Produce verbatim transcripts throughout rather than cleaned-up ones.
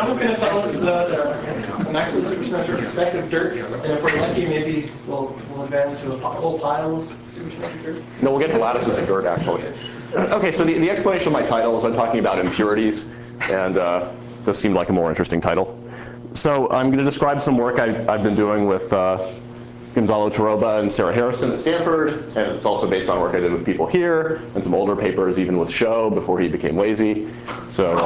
John's going to tell us the an actual supersymmetric speck of dirt, and if we're lucky, maybe we'll, we'll advance to a whole pile of supersymmetric dirt. No, we'll get to lattices of dirt, actually. OK, so the, the explanation of my title is I'm talking about impurities, and uh, this seemed like a more interesting title. So I'm going to describe some work I've, I've been doing with uh, Gonzalo Torroba and Sarah Harrison at Stanford, and it's also based on work I did with people here, and some older papers, even with Shou before he became lazy. So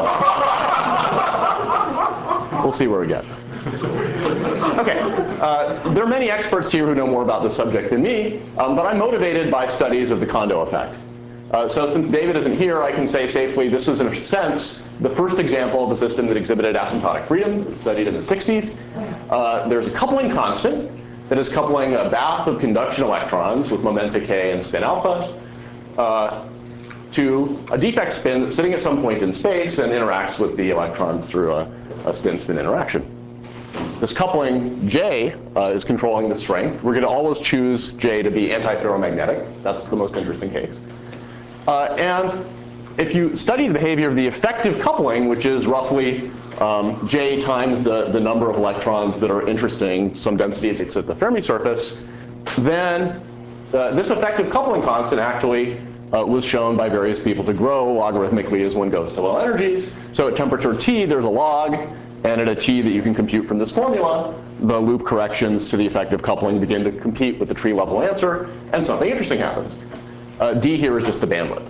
uh, we'll see where we get. OK, uh, there are many experts here who know more about this subject than me, um, but I'm motivated by studies of the Kondo effect. Uh, so since David isn't here, I can say safely this is, in a sense, the first example of a system that exhibited asymptotic freedom. It was studied in the sixties. Uh, there's a coupling constant that is coupling a bath of conduction electrons with momenta k and spin alpha uh, to a defect spin that's sitting at some point in space and interacts with the electrons through a, a spin-spin interaction. This coupling J uh, is controlling the strength. We're going to always choose J to be antiferromagnetic. That's the most interesting case. Uh, and if you study the behavior of the effective coupling, which is roughly um, J times the, the number of electrons that are interesting, some density it's at the Fermi surface, then uh, this effective coupling constant actually uh, was shown by various people to grow logarithmically as one goes to low energies. So at temperature T, there's a log. And at a T that you can compute from this formula, the loop corrections to the effective coupling begin to compete with the tree level answer, and something interesting happens. Uh, D here is just the bandwidth.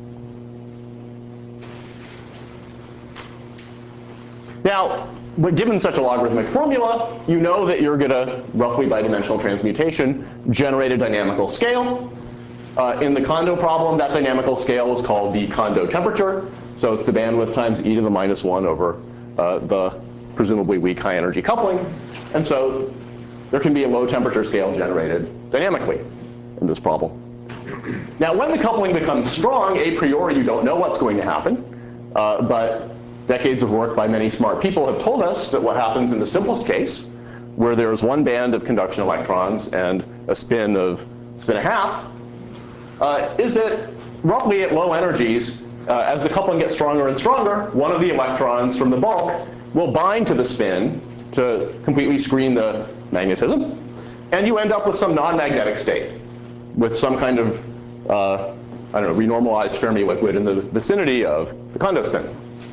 Now, but given such a logarithmic formula, you know that you're going to, roughly by dimensional transmutation, generate a dynamical scale. Uh, in the Kondo problem, that dynamical scale is called the Kondo temperature. So it's the bandwidth times e to the minus one over uh, the presumably weak high energy coupling. And so there can be a low temperature scale generated dynamically in this problem. Now, when the coupling becomes strong, a priori you don't know what's going to happen. Uh, but decades of work by many smart people have told us that what happens in the simplest case, where there's one band of conduction electrons and a spin of spin a half, uh, is that roughly at low energies, uh, as the coupling gets stronger and stronger, one of the electrons from the bulk will bind to the spin to completely screen the magnetism. And you end up with some non-magnetic state with some kind of, uh, I don't know, renormalized Fermi liquid in the vicinity of the Kondo spin.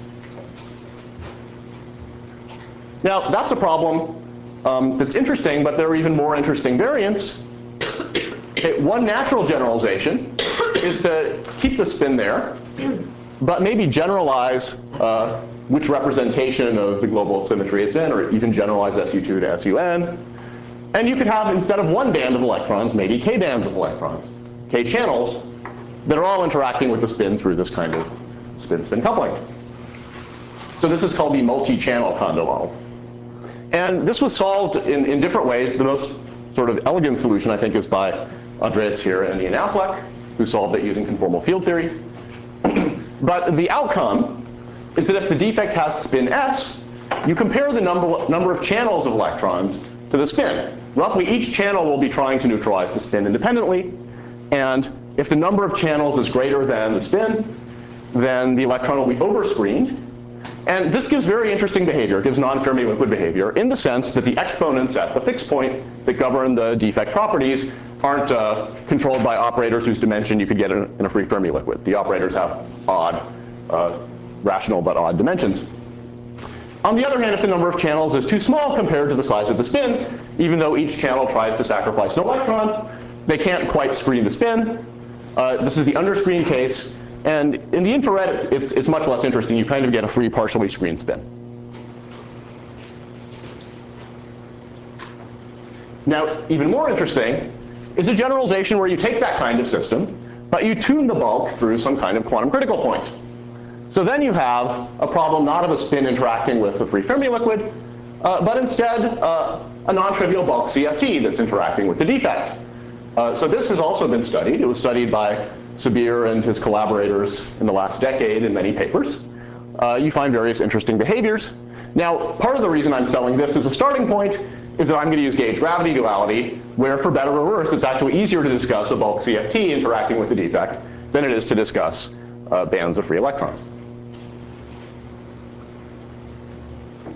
Now, that's a problem um, that's interesting, but there are even more interesting variants. Okay, one natural generalization is to keep the spin there, but maybe generalize uh, which representation of the global symmetry it's in, or even generalize S U two to S U N. And you could have, instead of one band of electrons, maybe k bands of electrons, k channels, that are all interacting with the spin through this kind of spin-spin coupling. So this is called the multi-channel Kondo model. And this was solved in, in different ways. The most sort of elegant solution, I think, is by Andreas Here and Ian Affleck, who solved it using conformal field theory. But the outcome is that if the defect has spin S, you compare the number, number of channels of electrons to the spin. Roughly each channel will be trying to neutralize the spin independently. And if the number of channels is greater than the spin, then the electron will be overscreened. And this gives very interesting behavior. It gives non-Fermi liquid behavior in the sense that the exponents at the fixed point that govern the defect properties aren't uh, controlled by operators whose dimension you could get in, in a free Fermi liquid. The operators have odd, uh, rational but odd dimensions. On the other hand, if the number of channels is too small compared to the size of the spin, even though each channel tries to sacrifice an electron, they can't quite screen the spin. Uh, this is the underscreen case. And in the infrared, it's, it's much less interesting. You kind of get a free partially screened spin. Now, even more interesting is a generalization where you take that kind of system, but you tune the bulk through some kind of quantum critical point. So then you have a problem not of a spin interacting with a free Fermi liquid, uh, but instead uh, a non-trivial bulk C F T that's interacting with the defect. Uh, so this has also been studied. It was studied by Sabir and his collaborators in the last decade in many papers. Uh, you find various interesting behaviors. Now, part of the reason I'm selling this as a starting point is that I'm going to use gauge gravity duality, where for better or worse, it's actually easier to discuss a bulk C F T interacting with the defect than it is to discuss uh, bands of free electrons.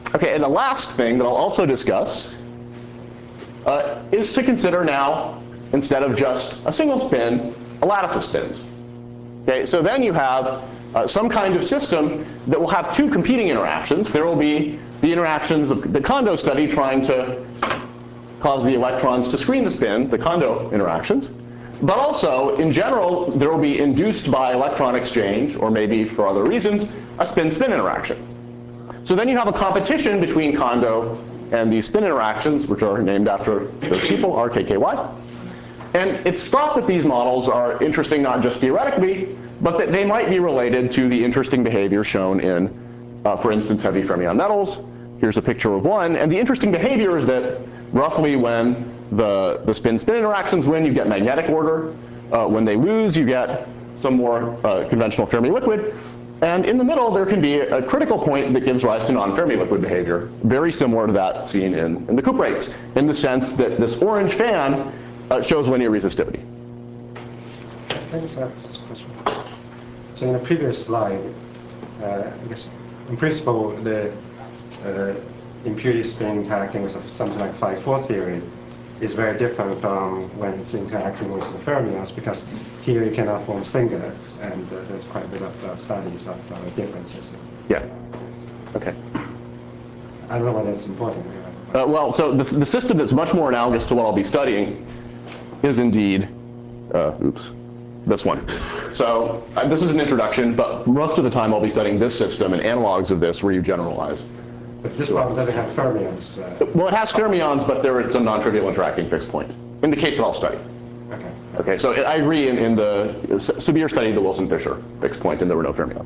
Okay, and the last thing that I'll also discuss uh, is to consider now, instead of just a single spin, a lattice of spins. Okay, so then you have uh, some kind of system that will have two competing interactions. There will be the interactions of the Kondo study trying to cause the electrons to screen the spin, the Kondo interactions. But also, in general, there will be induced by electron exchange, or maybe for other reasons, a spin-spin interaction. So then you have a competition between Kondo and these spin interactions, which are named after those people, R, K, K, Y. And it's thought that these models are interesting not just theoretically, but that they might be related to the interesting behavior shown in, uh, for instance, heavy fermion metals. Here's a picture of one. And the interesting behavior is that roughly when the, the spin-spin interactions win, you get magnetic order. Uh, when they lose, you get some more uh, conventional Fermi liquid. And in the middle, there can be a critical point that gives rise to non-Fermi liquid behavior, very similar to that seen in, in the cuprates, in the sense that this orange fan uh, shows linear resistivity. Can I just ask this question? So in the previous slide, uh, I guess in principle, the uh, impurity spin interacting with something like phi four theory is very different from when it's interacting with the fermions, because here you cannot form singlets, and uh, there's quite a bit of uh, studies of uh, differences. Yeah. Okay. I don't know whether it's important. Uh, well, so the, the system that's much more analogous to what I'll be studying is indeed, uh, oops, this one. So uh, this is an introduction, but most of the time I'll be studying this system and analogs of this where you generalize. But this problem doesn't have fermions. Uh, Well, it has fermions, but there is some non-trivial interacting fixed point, in the case that I'll study. okay. Okay, so I agree in, in the, Subir studied the Wilson-Fisher fixed point, and there were no fermions.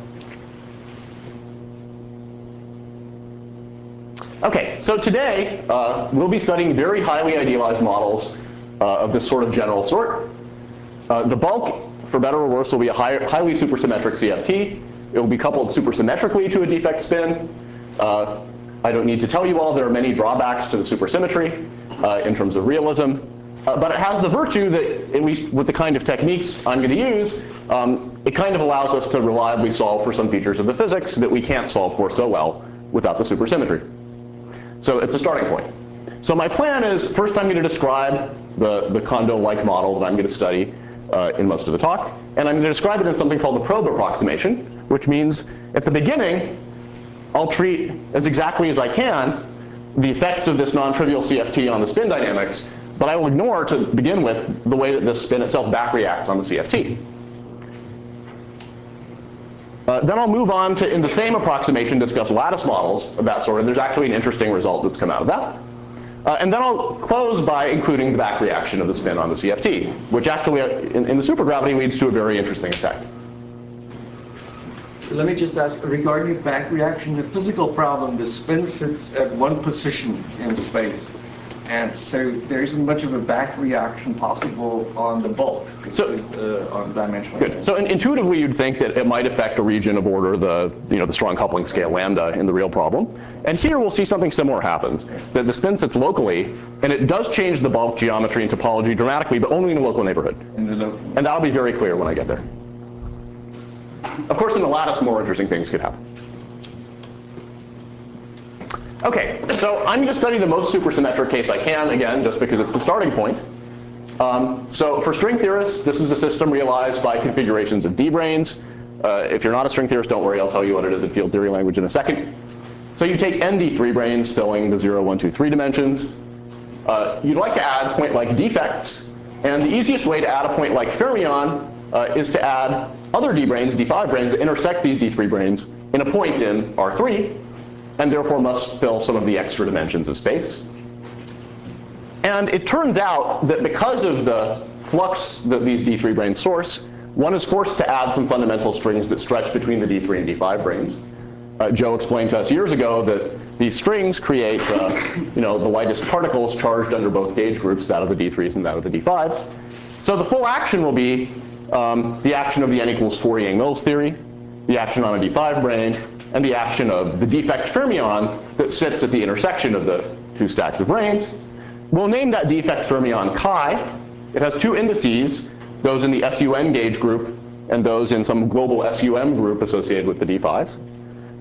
Okay, so today uh, we'll be studying very highly idealized models uh, of this sort of general sort. Uh, the bulk, for better or worse, will be a high, highly supersymmetric C F T. It will be coupled supersymmetrically to a defect spin. Uh, I don't need to tell you all there are many drawbacks to the supersymmetry uh, in terms of realism. Uh, but it has the virtue that, at least with the kind of techniques I'm going to use, um, it kind of allows us to reliably solve for some features of the physics that we can't solve for so well without the supersymmetry. So it's a starting point. So my plan is, first I'm going to describe the, the Kondo-like model that I'm going to study uh, in most of the talk. And I'm going to describe it in something called the probe approximation, which means at the beginning, I'll treat as exactly as I can the effects of this non-trivial C F T on the spin dynamics, but I will ignore, to begin with, the way that this spin itself back reacts on the C F T. Uh, then I'll move on to, in the same approximation, discuss lattice models of that sort, and there's actually an interesting result that's come out of that. Uh, and then I'll close by including the back reaction of the spin on the C F T, which actually, uh, in, in the supergravity, leads to a very interesting effect. So let me just ask, regarding the back reaction, the physical problem, the spin sits at one position in space. And so there isn't much of a back reaction possible on the bulk, So, is, uh, on dimensional. Good. So in, intuitively, you'd think that it might affect a region of order the, you know, the strong coupling scale lambda in the real problem. And here we'll see something similar happens, that the spin sits locally, and it does change the bulk geometry and topology dramatically, but only in a local neighborhood. In the local. And that'll be very clear when I get there. Of course, in the lattice, more interesting things could happen. Okay, so I'm going to study the most supersymmetric case I can, again, just because it's the starting point. Um, so for string theorists, this is a system realized by configurations of D-branes. Uh, if you're not a string theorist, don't worry, I'll tell you what it is in field theory language in a second. So you take N D three branes filling the zero, one, two, three dimensions. Uh, you'd like to add point-like defects. And the easiest way to add a point-like fermion uh, is to add other D-branes, D five branes, that intersect these D three branes in a point in R three, and therefore must fill some of the extra dimensions of space. And it turns out that because of the flux that these D three branes source, one is forced to add some fundamental strings that stretch between the D three and D five branes. Uh, Joe explained to us years ago that these strings create uh, you know, the lightest particles charged under both gauge groups, that of the D threes and that of the D fives. So the full action will be um, the action of the n equals four Yang-Mills theory, the action on a D five brane, and the action of the defect fermion that sits at the intersection of the two stacks of branes. We'll name that defect fermion chi. It has two indices, those in the S U N gauge group and those in some global S U M group associated with the D fives.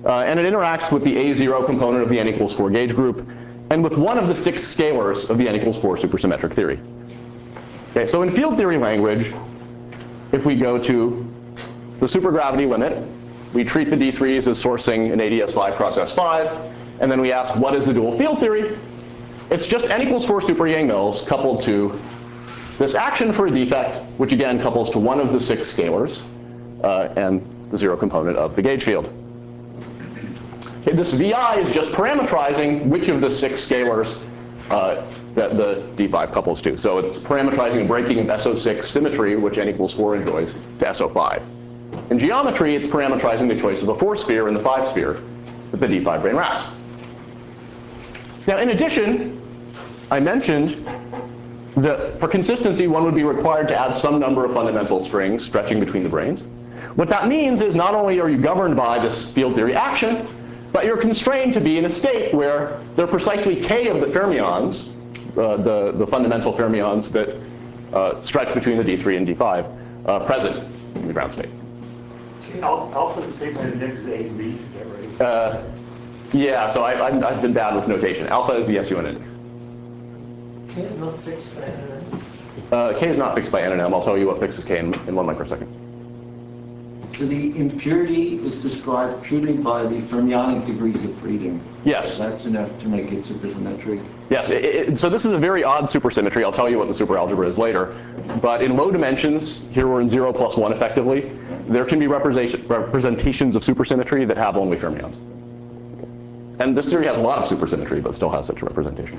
uh, and it interacts with the A zero component of the n equals four gauge group, and with one of the six scalars of the n equals four supersymmetric theory. Okay, so in field theory language, if we go to the supergravity limit, we treat the D threes as sourcing an A D S five cross S five, and then we ask, what is the dual field theory? It's just n equals four super Yang-Mills coupled to this action for a defect, which again couples to one of the six scalars uh, and the zero component of the gauge field. Okay, this V I is just parametrizing which of the six scalars uh, that the D five couples to. So it's parametrizing a breaking of S O six symmetry, which n equals four enjoys, to S O five. In geometry, it's parametrizing the choice of the four sphere and the five sphere that the D five brane wraps. Now, in addition, I mentioned that for consistency, one would be required to add some number of fundamental strings stretching between the branes. What that means is not only are you governed by this field theory action, but you're constrained to be in a state where there are precisely k of the fermions, uh, the, the fundamental fermions that uh, stretch between the D three and D five, uh, present in the ground state. Al alpha is the same as index as A and B, is that right? Uh, yeah, so I, I've, I've been bad with notation. Alpha is the S U N index. K is not fixed by N and M. Uh, K is not fixed by N and M. I'll tell you what fixes K in, in one microsecond. So the impurity is described purely by the fermionic degrees of freedom. Yes. That's enough to make it supersymmetric. Yes. It, it, so this is a very odd supersymmetry. I'll tell you what the superalgebra is later. But in low dimensions, here we're in zero plus one effectively, there can be representation, representations of supersymmetry that have only fermions. And this theory has a lot of supersymmetry, but still has such a representation.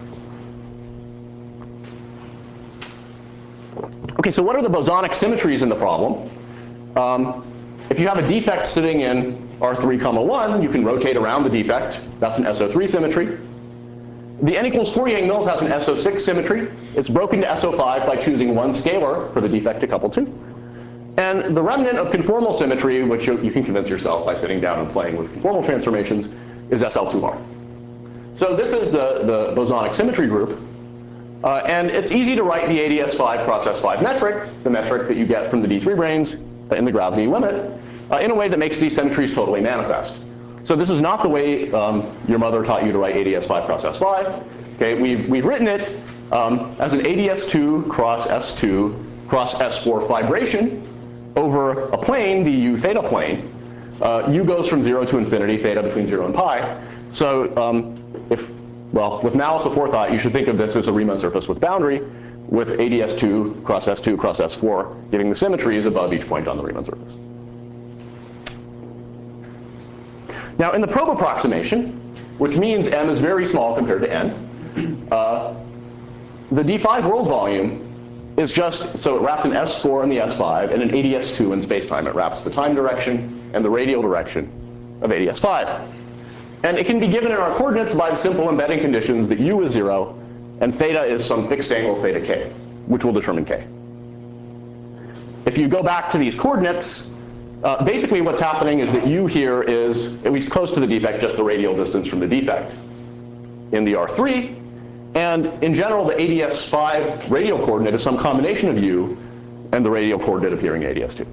Okay, so what are the bosonic symmetries in the problem? Um, if you have a defect sitting in R three comma one, you can rotate around the defect. That's an S O three symmetry. The n equals four Yang-Mills has an S O six symmetry. It's broken to S O five by choosing one scalar for the defect to couple to. And the remnant of conformal symmetry, which you, you can convince yourself by sitting down and playing with conformal transformations, is S L two R. So this is the, the bosonic symmetry group. Uh, and it's easy to write the A D S five cross S five metric, the metric that you get from the D three branes in the gravity limit, uh, in a way that makes these symmetries totally manifest. So this is not the way um, your mother taught you to write A D S five cross S five. Okay, we've, we've written it um, as an A D S two cross S two cross S four fibration over a plane, the U theta plane. Uh, U goes from zero to infinity, theta between zero and pi. So um, if, well, with malice aforethought, you should think of this as a Riemann surface with boundary, with A D S two cross S two cross S four giving the symmetries above each point on the Riemann surface. Now, in the probe approximation, which means m is very small compared to n, uh, the D five world volume is just, so it wraps an S four in the S five and an A D S two in spacetime. It wraps the time direction and the radial direction of A D S five. And it can be given in our coordinates by the simple embedding conditions that u is zero and theta is some fixed angle theta k, which will determine k. If you go back to these coordinates, uh, basically what's happening is that u here is, at least close to the defect, just the radial distance from the defect in the R three. And in general, the A D S five radial coordinate is some combination of u and the radial coordinate appearing in A D S two.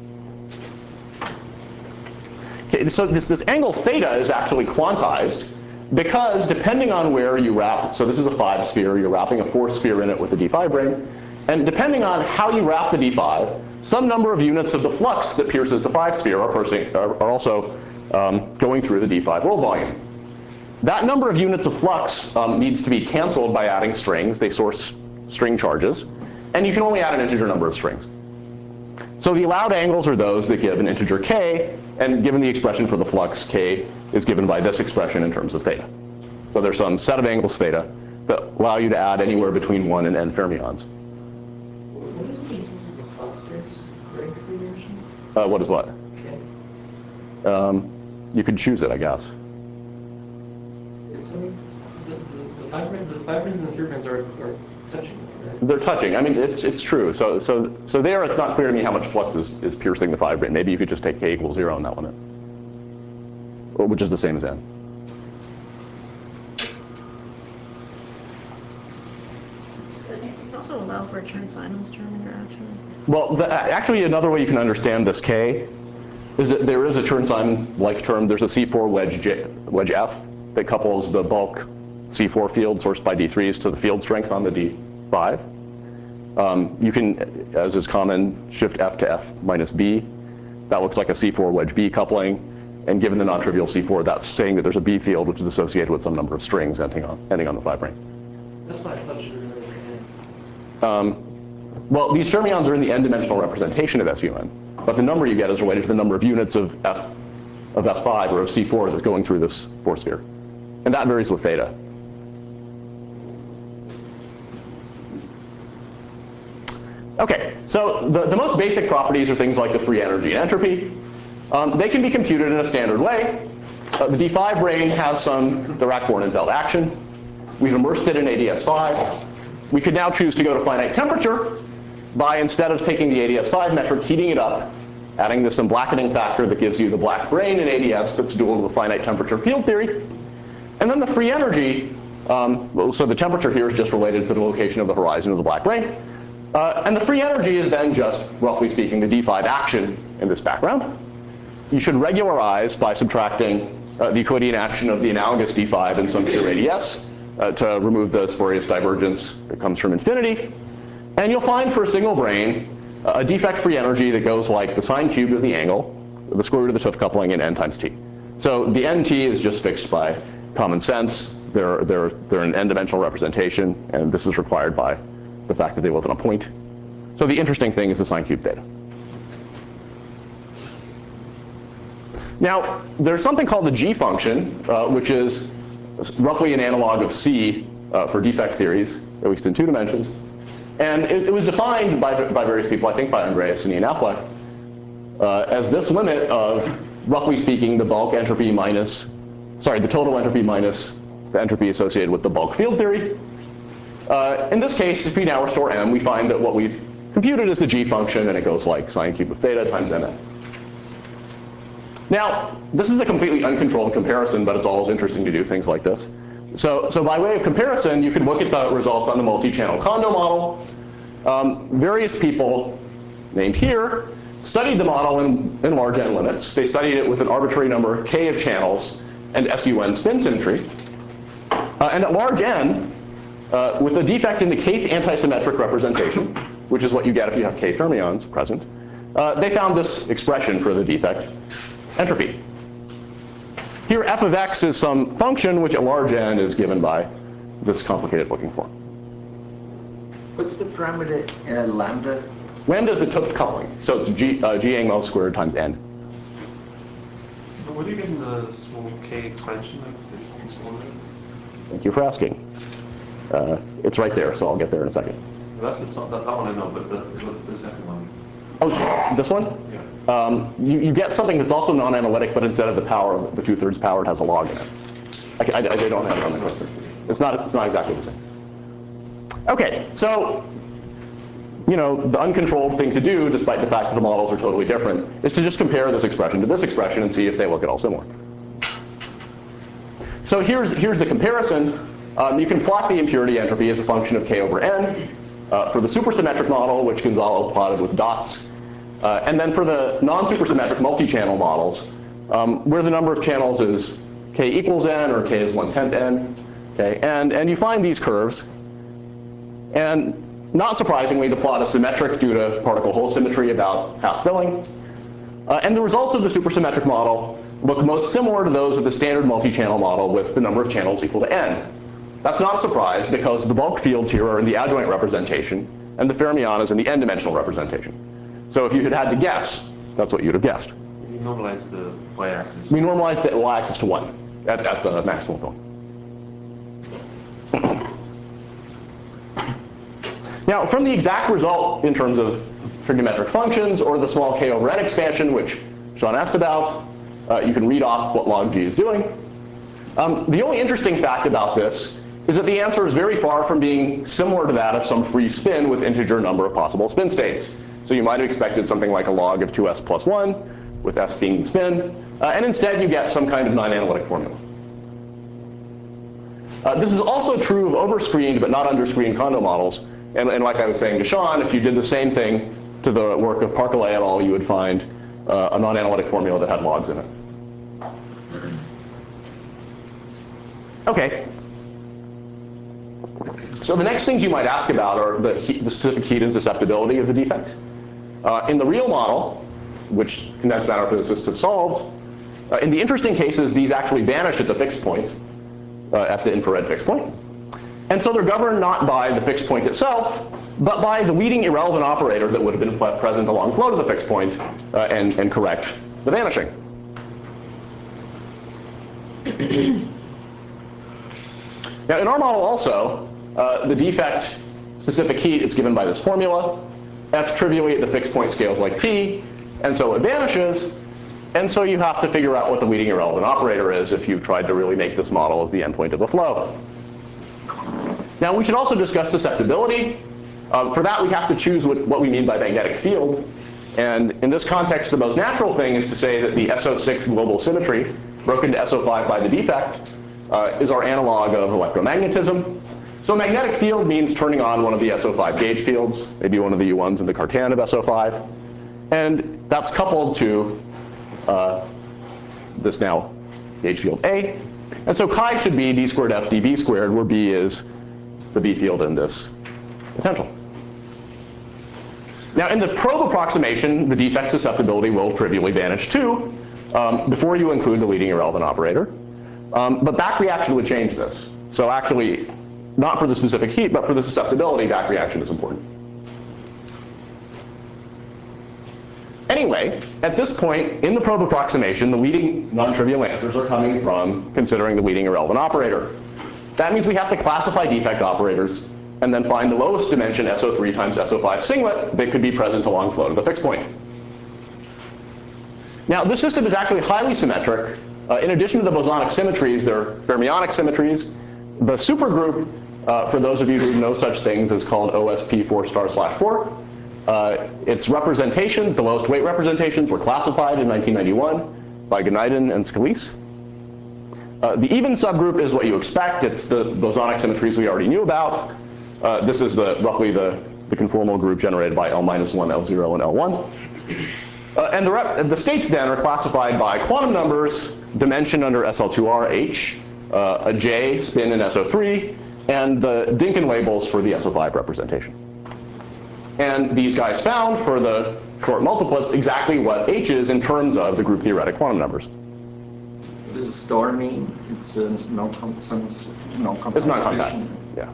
Okay, so this, this angle theta is actually quantized because depending on where you wrap, so this is a five sphere, you're wrapping a four sphere in it with the D five brane, and depending on how you wrap the D five, some number of units of the flux that pierces the five sphere are, are, are also um, going through the D five world volume. That number of units of flux um, needs to be canceled by adding strings. They source string charges, and you can only add an integer number of strings. So the allowed angles are those that give an integer k, and given the expression for the flux, k is given by this expression in terms of theta. So there's some set of angles theta that allow you to add anywhere between one and n fermions. What is the in terms of the flux space brane configuration? Uh, what is what? K. Um, you could choose it, I guess. It's, I mean, the, the, the fibrins, the fibrins and the fibrins are, are touching, right? They're touching. I mean, it's, it's true. So, so, so there, it's not clear to me how much flux is, is piercing the fibrine. Maybe you could just take k equals zero on that one, which is the same as n. So you can also allow for a Chern-Simons term interaction. Well, the, actually, another way you can understand this k is that there is a Chern-Simons-like term. There's a C four wedge, J, wedge F that couples the bulk C four field sourced by D threes to the field strength on the D five. Um, you can, as is common, shift F to F minus B. That looks like a C four wedge B coupling. And given the non-trivial C four, that's saying that there's a B field which is associated with some number of strings ending on, ending on the five ring. That's what I thought you were going to say. Um, well, these fermions are in the n-dimensional representation of S U N. But the number you get is related to the number of units of F, of F five or of C four that's going through this force sphere. And that varies with theta. OK, so the, the most basic properties are things like the free energy and entropy. Um, they can be computed in a standard way. Uh, the D five brane has some Dirac-Bornenfeld action. We've immersed it in A D S five. We could now choose to go to finite temperature by, instead of taking the A D S five metric, heating it up, adding this some blackening factor that gives you the black brane in A D S that's dual to the finite temperature field theory. And then the free energy, um, well, so the temperature here is just related to the location of the horizon of the black brane. Uh, and the free energy is then just, roughly speaking, the D five action in this background. You should regularize by subtracting uh, the Euclidean action of the analogous D five in some pure A D S uh, to remove the spurious divergence that comes from infinity. And you'll find for a single brane uh, a defect-free energy that goes like the sine cubed of the angle, the square root of the 't Hooft coupling, in n times t. So the nt is just fixed by common sense. They're, they're, they're an n-dimensional representation, and this is required by the fact that they live in a point. So the interesting thing is the sine cubed theta. Now, there's something called the G function, uh, which is roughly an analog of C uh, for defect theories, at least in two dimensions. And it, it was defined by, by various people, I think by Andreas and Ian Affleck, uh, as this limit of, roughly speaking, the bulk entropy minus, sorry, the total entropy minus the entropy associated with the bulk field theory. Uh, in this case, if we now restore M, we find that what we've computed is the G function, and it goes like sine cubed of theta times M N. Now, this is a completely uncontrolled comparison, but it's always interesting to do things like this. So, so by way of comparison, you can look at the results on the multi-channel Kondo model. Um, various people named here studied the model in, in large n limits. They studied it with an arbitrary number k of channels and S U N spin symmetry. Uh, and at large n, uh, with a defect in the kth antisymmetric representation, which is what you get if you have k fermions present, uh, they found this expression for the defect entropy. Here, f of x is some function which at large n is given by this complicated looking form. What's the parameter uh, lambda? Lambda is the 't Hooft coupling, so it's g, uh, g angles squared times n. But what do you get in the small k expansion of this formula? Thank you for asking. Uh, it's right there, so I'll get there in a second. That's the top, that, that one I know, but the, the, the second one. Oh, this one? Yeah. Um, you, you get something that's also non-analytic, but instead of the power, the two-thirds power, it has a log in it. I, I, I don't have it on the cursor. It's not, it's not exactly the same. OK, so you know, the uncontrolled thing to do, despite the fact that the models are totally different, is to just compare this expression to this expression and see if they look at all similar. So here's, here's the comparison. Um, you can plot the impurity entropy as a function of k over n uh, for the supersymmetric model, which Gonzalo plotted with dots. Uh, and then for the non-supersymmetric multi-channel models, um, where the number of channels is k equals n or k is one-tenth n. Okay? And, and you find these curves. And not surprisingly, the plot is symmetric due to particle hole symmetry about half filling. Uh, and the results of the supersymmetric model look most similar to those of the standard multi-channel model with the number of channels equal to n. That's not a surprise, because the bulk fields here are in the adjoint representation, and the fermion is in the n-dimensional representation. So if you had had to guess, that's what you'd have guessed. You normalize the y-axis. We normalize the y-axis to one at, at the maximum point. Now, from the exact result in terms of trigonometric functions or the small k over n expansion, which Sean asked about, uh, you can read off what log g is doing. Um, the only interesting fact about this is that the answer is very far from being similar to that of some free spin with integer number of possible spin states. So you might have expected something like a log of two s plus one, with s being the spin. Uh, and instead, you get some kind of non-analytic formula. Uh, this is also true of overscreened but not underscreened Kondo models. And, and like I was saying to Sean, if you did the same thing to the work of Parkale et al., you would find uh, a non-analytic formula that had logs in it. Okay. So the next things you might ask about are the, heat, the specific heat and susceptibility of the defect. Uh, in the real model, which condensed matter physicists have solved, uh, in the interesting cases, these actually vanish at the fixed point, uh, at the infrared fixed point. And so they're governed not by the fixed point itself, but by the leading irrelevant operator that would have been present along flow to the fixed point uh, and, and correct the vanishing. Now, in our model also, uh, the defect specific heat is given by this formula. F trivially at the fixed point scales like T, and so it vanishes. And so you have to figure out what the leading irrelevant operator is if you tried to really make this model as the endpoint of the flow. Now, we should also discuss susceptibility. Uh, for that, we have to choose what, what we mean by magnetic field. And in this context, the most natural thing is to say that the S O six global symmetry, broken to S O five by the defect, uh, is our analog of electromagnetism. So magnetic field means turning on one of the S O five gauge fields, maybe one of the U ones in the Cartan of S O five. And that's coupled to uh, this now gauge field A. And so chi should be d squared f dB squared, where B is the B field in this potential. Now, in the probe approximation, the defect susceptibility will trivially vanish too, um, before you include the leading irrelevant operator. Um, but back reaction would change this. So actually, not for the specific heat, but for the susceptibility, back reaction is important. Anyway, at this point, in the probe approximation, the leading non-trivial answers are coming from considering the leading irrelevant operator. That means we have to classify defect operators and then find the lowest dimension S O three times S O five singlet that could be present along flow to the fixed point. Now, this system is actually highly symmetric. Uh, in addition to the bosonic symmetries, there are fermionic symmetries. The supergroup, uh, for those of you who know such things, is called O S P four star slash four. Uh, its representations, the lowest weight representations, were classified in nineteen ninety-one by Gneiden and Scalise. Uh, the even subgroup is what you expect. It's the bosonic symmetries we already knew about. Uh, this is the, roughly the, the conformal group generated by L minus one, L zero, and L one. Uh, and the, rep the states then are classified by quantum numbers, dimension under S L two R, H, uh, a J spin in S O three, and the Dynkin labels for the S O five representation. And these guys found for the short multiplets exactly what H is in terms of the group theoretic quantum numbers. What does star mean? It's a non-com some non-compact. It's not compact. Yeah.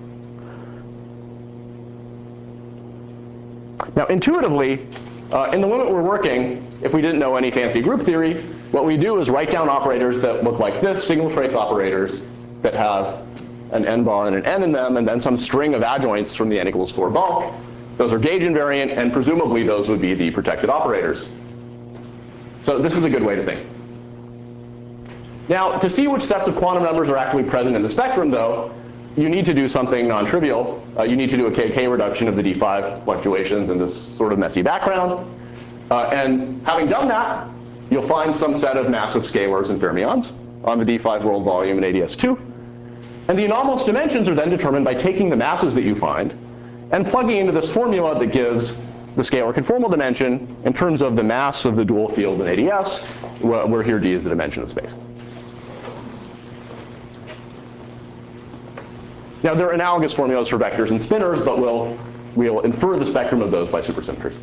Now, intuitively, uh, in the limit we're working, if we didn't know any fancy group theory, what we do is write down operators that look like this, single trace operators that have an n bar and an n in them, and then some string of adjoints from the n equals four bulk. Those are gauge invariant, and presumably those would be the protected operators. So this is a good way to think. Now, to see which sets of quantum numbers are actually present in the spectrum, though, you need to do something non-trivial. Uh, you need to do a K K reduction of the D five fluctuations in this sort of messy background. Uh, and having done that, you'll find some set of massive scalars and fermions on the D five world volume in A D S two. And the anomalous dimensions are then determined by taking the masses that you find and plugging into this formula that gives the scalar conformal dimension in terms of the mass of the dual field in A D S, where here D is the dimension of space. Now, there are analogous formulas for vectors and spinors, but we'll, we'll infer the spectrum of those by supersymmetry.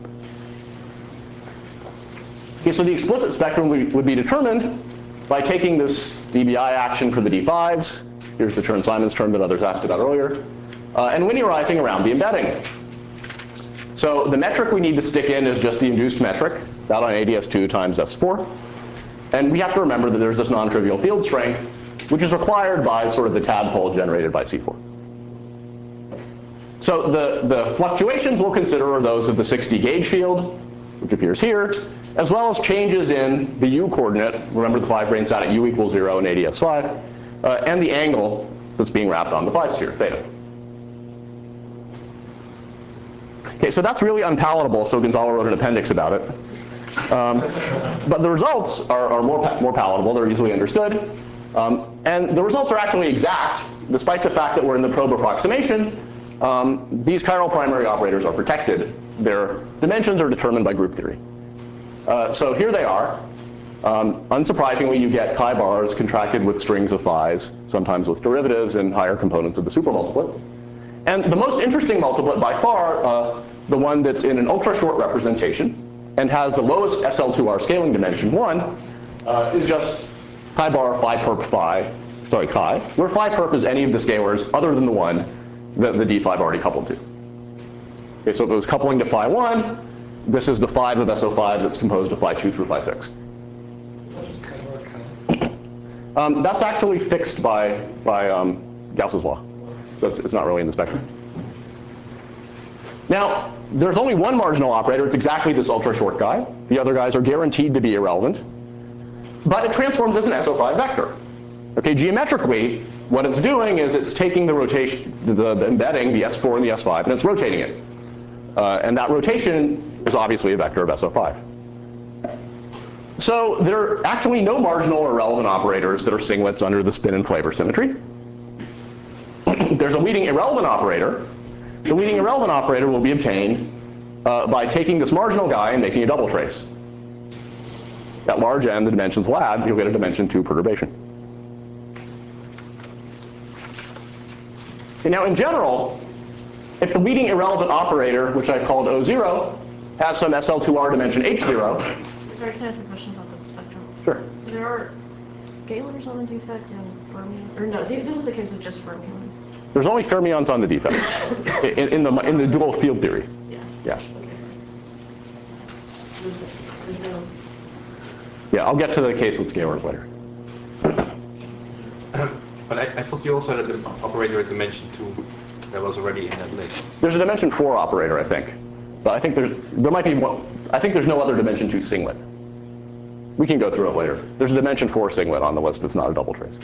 Okay, so the explicit spectrum would be determined by taking this D B I action for the D fives. Here's the Chern-Simons term that others asked about earlier. Uh, and linearizing around the embedding. So the metric we need to stick in is just the induced metric, that on A D S two times S four. And we have to remember that there's this non-trivial field strength, which is required by sort of the tadpole generated by C four. So the, the fluctuations we'll consider are those of the six D gauge field, which appears here, as well as changes in the U coordinate. Remember the five grain sat at U equals zero in A D S five, uh, and the angle that's being wrapped on the five sphere, theta. Okay, so that's really unpalatable, so Gonzalo wrote an appendix about it. Um, but the results are, are more, pa more palatable. They're easily understood. Um, and the results are actually exact, despite the fact that we're in the probe approximation. Um, these chiral primary operators are protected. Their dimensions are determined by group theory. Uh, so here they are. Um, unsurprisingly, you get chi-bars contracted with strings of phi's, sometimes with derivatives and higher components of the supermultiplet. And the most interesting multiplet by far, uh, the one that's in an ultra-short representation and has the lowest S L two R scaling dimension, one, uh, is just chi-bar phi perp phi, sorry, chi, where phi perp is any of the scalars other than the one that the d five already coupled to. Okay, so if it was coupling to phi one, this is the five of S O five that's composed of phi two through phi six. Um, that's actually fixed by, by um, Gauss's law. So it's, it's not really in the spectrum. Now, there's only one marginal operator. It's exactly this ultra-short guy. The other guys are guaranteed to be irrelevant. But it transforms as an S O five vector. Okay, geometrically, what it's doing is it's taking the rotation, the, the embedding, the S four and the S five, and it's rotating it. Uh, and that rotation is obviously a vector of S O five. So there are actually no marginal or relevant operators that are singlets under the spin and flavor symmetry. There's a leading irrelevant operator. The leading irrelevant operator will be obtained uh, by taking this marginal guy and making a double trace. At large n, the dimensions will add, you'll get a dimension two perturbation. Okay, now in general, if the leading irrelevant operator, which I called O zero, has some S L two R dimension H zero. Sorry, can I ask a question about the spectrum? Sure. So there are scalars on the defect and fermions, or no, this is the case with just fermions. There's only fermions on the defect in, in, the, in the dual field theory. Yeah. Yeah. Okay, so there's no. Yeah, I'll get to the case with scalars later. But I, I thought you also had an operator at dimension two that was already in that list. There's a dimension four operator, I think. But I think there's, there might be one. I think there's no other dimension two singlet. We can go through it later. There's a dimension four singlet on the list that's not a double trace.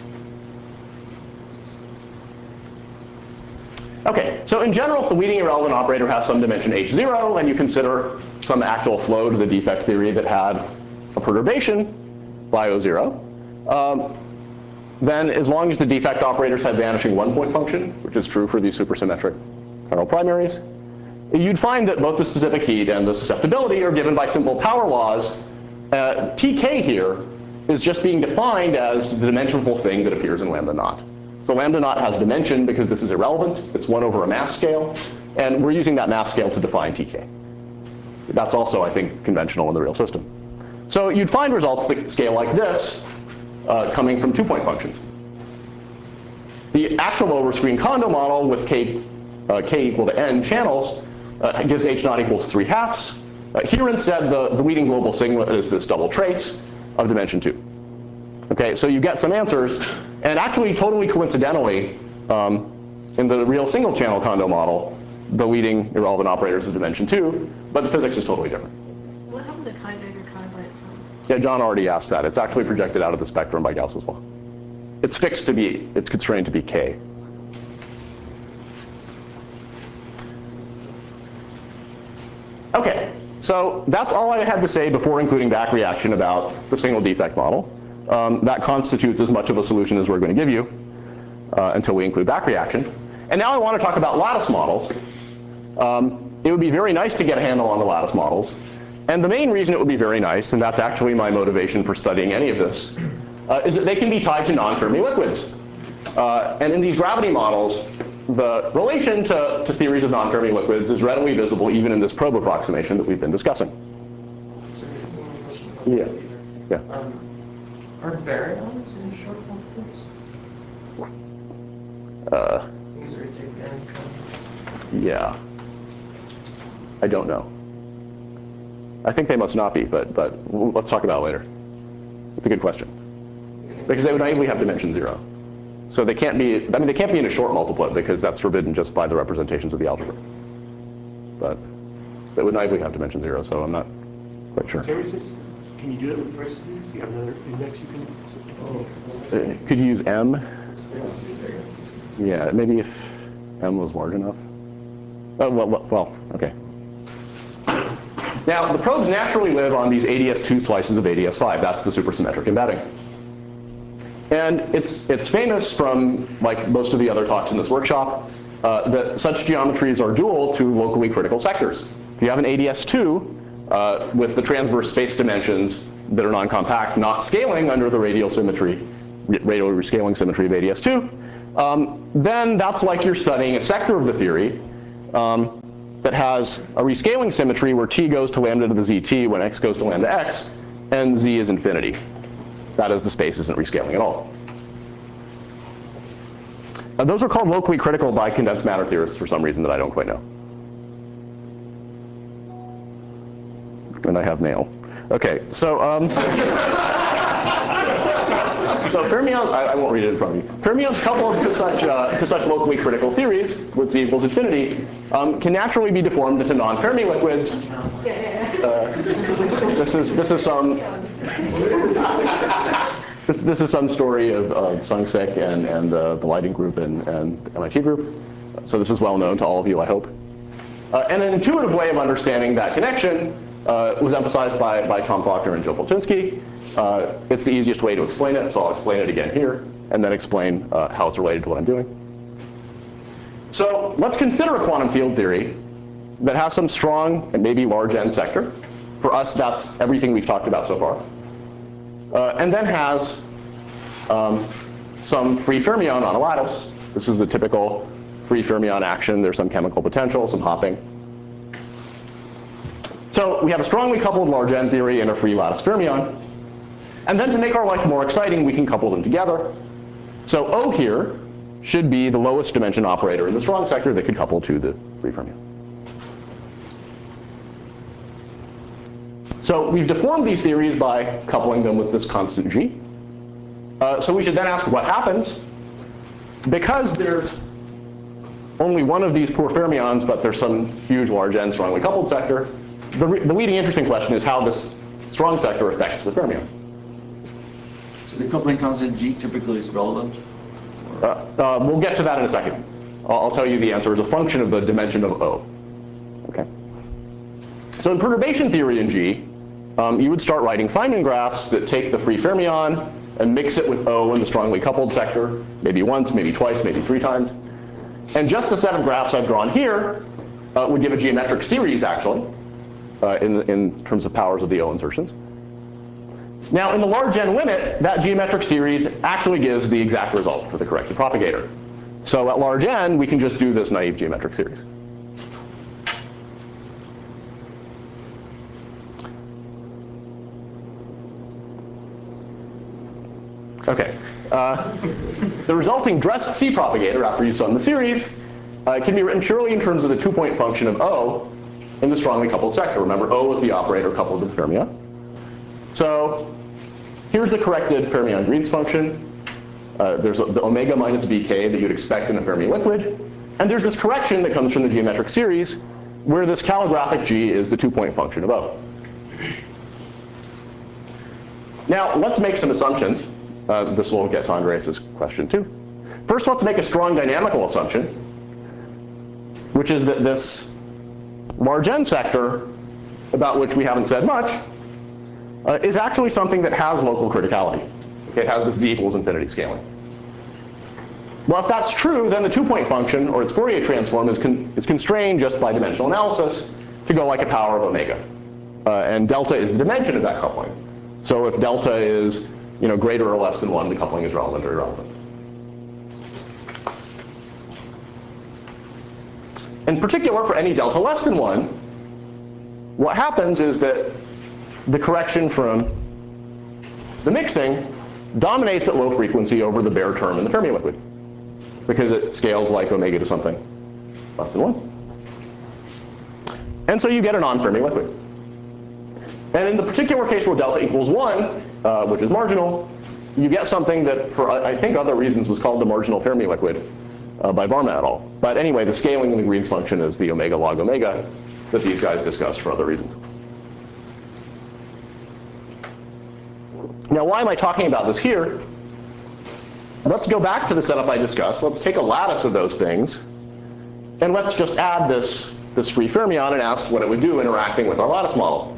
Okay, so in general, if the leading irrelevant operator has some dimension H zero, and you consider some actual flow to the defect theory that had a perturbation by O zero, um, then as long as the defect operators have vanishing one-point function, which is true for these supersymmetric chiral primaries, you'd find that both the specific heat and the susceptibility are given by simple power laws. Uh, T K here is just being defined as the dimensional thing that appears in lambda naught. So lambda naught has dimension because this is irrelevant. It's one over a mass scale. And we're using that mass scale to define T K. That's also, I think, conventional in the real system. So you'd find results that scale like this uh, coming from two-point functions. The actual over-screen Kondo model with k, uh, k equal to n channels uh, gives h naught equals three halves. Uh, here instead, the, the leading global singlet is this double trace of dimension two. Okay, so you get some answers. And actually, totally coincidentally, um, in the real single channel Kondo model, the leading irrelevant operators is dimension two, but the physics is totally different. What happened to chi dagger chi by itself? Yeah, John already asked that. It's actually projected out of the spectrum by Gauss's law. It's fixed to be, it's constrained to be k. Okay, so that's all I had to say before including back reaction about the single defect model. Um, that constitutes as much of a solution as we're going to give you uh, until we include back reaction. And now I want to talk about lattice models. Um, it would be very nice to get a handle on the lattice models. And the main reason it would be very nice, and that's actually my motivation for studying any of this, uh, is that they can be tied to non-Fermi liquids. Uh, and in these gravity models, the relation to, to theories of non-Fermi liquids is readily visible even in this probe approximation that we've been discussing. Yeah. Yeah. Um, are baryons in short multiples? Uh, These are take n kind yeah. I don't know. I think they must not be, but, but let's talk about it later. It's a good question. Because they would naively have dimension zero. So they can't be, I mean, they can't be in a short multiplet because that's forbidden just by the representations of the algebra. But they would naively have dimension zero, so I'm not quite sure. So is this, can you do it with recipes? Do you have another index you can? Oh, Uh, Could you use M? it's, it's bigger. Yeah, maybe if M was large enough. Oh, well, well, well, okay. Now, the probes naturally live on these A D S two slices of A D S five. That's the supersymmetric embedding. And it's, it's famous from, like most of the other talks in this workshop, uh, that such geometries are dual to locally critical sectors. If you have an A D S two, uh, with the transverse space dimensions that are non-compact not scaling under the radial symmetry, radial rescaling symmetry of A D S two, um, then that's like you're studying a sector of the theory um, that has a rescaling symmetry where t goes to lambda to the zt when x goes to lambda x, and z is infinity. That is, the space isn't rescaling at all. Uh, those are called locally critical by condensed matter theorists for some reason that I don't quite know. And I have mail. Okay, so um, so fermions, I, I won't read it in front of you. Fermions coupled to such uh, to such locally critical theories with z equals infinity um, can naturally be deformed into non-Fermi liquids. Uh, this is this is some this this is some story of, of Sung-Sik and and uh, the Lighting group and, and M I T group. So this is well known to all of you, I hope. Uh, and an intuitive way of understanding that connection uh, was emphasized by, by Tom Faulkner and Joe Polchinski. Uh, it's the easiest way to explain it, so I'll explain it again here, and then explain uh, how it's related to what I'm doing. So let's consider a quantum field theory that has some strong and maybe large N sector. For us, that's everything we've talked about so far. Uh, and then has um, some free fermion on a lattice. This is the typical free fermion action. There's some chemical potential, some hopping. So we have a strongly coupled large N theory and a free lattice fermion. And then to make our life more exciting, we can couple them together. So O here should be the lowest dimension operator in the strong sector that could couple to the free fermion. So we've deformed these theories by coupling them with this constant g. Uh, so we should then ask what happens. Because there's only one of these poor fermions, but there's some huge large N strongly coupled sector, the, the leading interesting question is how this strong sector affects the fermion. So the coupling constant g typically is relevant? Uh, uh, we'll get to that in a second. I'll, I'll tell you the answer is a function of the dimension of O. Okay. So in perturbation theory in G, um, you would start writing Feynman graphs that take the free fermion and mix it with O in the strongly coupled sector, maybe once, maybe twice, maybe three times. And just the set of graphs I've drawn here uh, would give a geometric series, actually, uh, in, in terms of powers of the O insertions. Now, in the large N limit, that geometric series actually gives the exact result for the corrected propagator. So at large N, we can just do this naive geometric series. OK. Uh, the resulting dressed C propagator, after you sum the series, uh, can be written purely in terms of the two-point function of O in the strongly coupled sector. Remember, O is the operator coupled to the fermion. So here's the corrected fermion-Green's function. Uh, there's a, the omega minus B K that you'd expect in a Fermi liquid. And there's this correction that comes from the geometric series, where this calligraphic G is the two-point function of O. Now, let's make some assumptions. Uh, this will get to Andreas' question, too. First, let's make a strong dynamical assumption, which is that this large N sector, about which we haven't said much, uh, is actually something that has local criticality. Okay, it has this z equals infinity scaling. Well, if that's true, then the two-point function, or its Fourier transform, is, con is constrained just by dimensional analysis to go like a power of omega. Uh, and delta is the dimension of that coupling. So if delta is you know, greater or less than one, the coupling is relevant or irrelevant. In particular, for any delta less than one, what happens is that the correction from the mixing dominates at low frequency over the bare term in the Fermi liquid, because it scales like omega to something less than one. And so you get a non-Fermi liquid. And in the particular case where delta equals one, uh, which is marginal, you get something that, for I think other reasons, was called the marginal Fermi liquid uh, by Varma et al. But anyway, the scaling in the Green's function is the omega log omega that these guys discussed for other reasons. Now, why am I talking about this here? Let's go back to the setup I discussed. Let's take a lattice of those things, and let's just add this, this free fermion and ask what it would do interacting with our lattice model.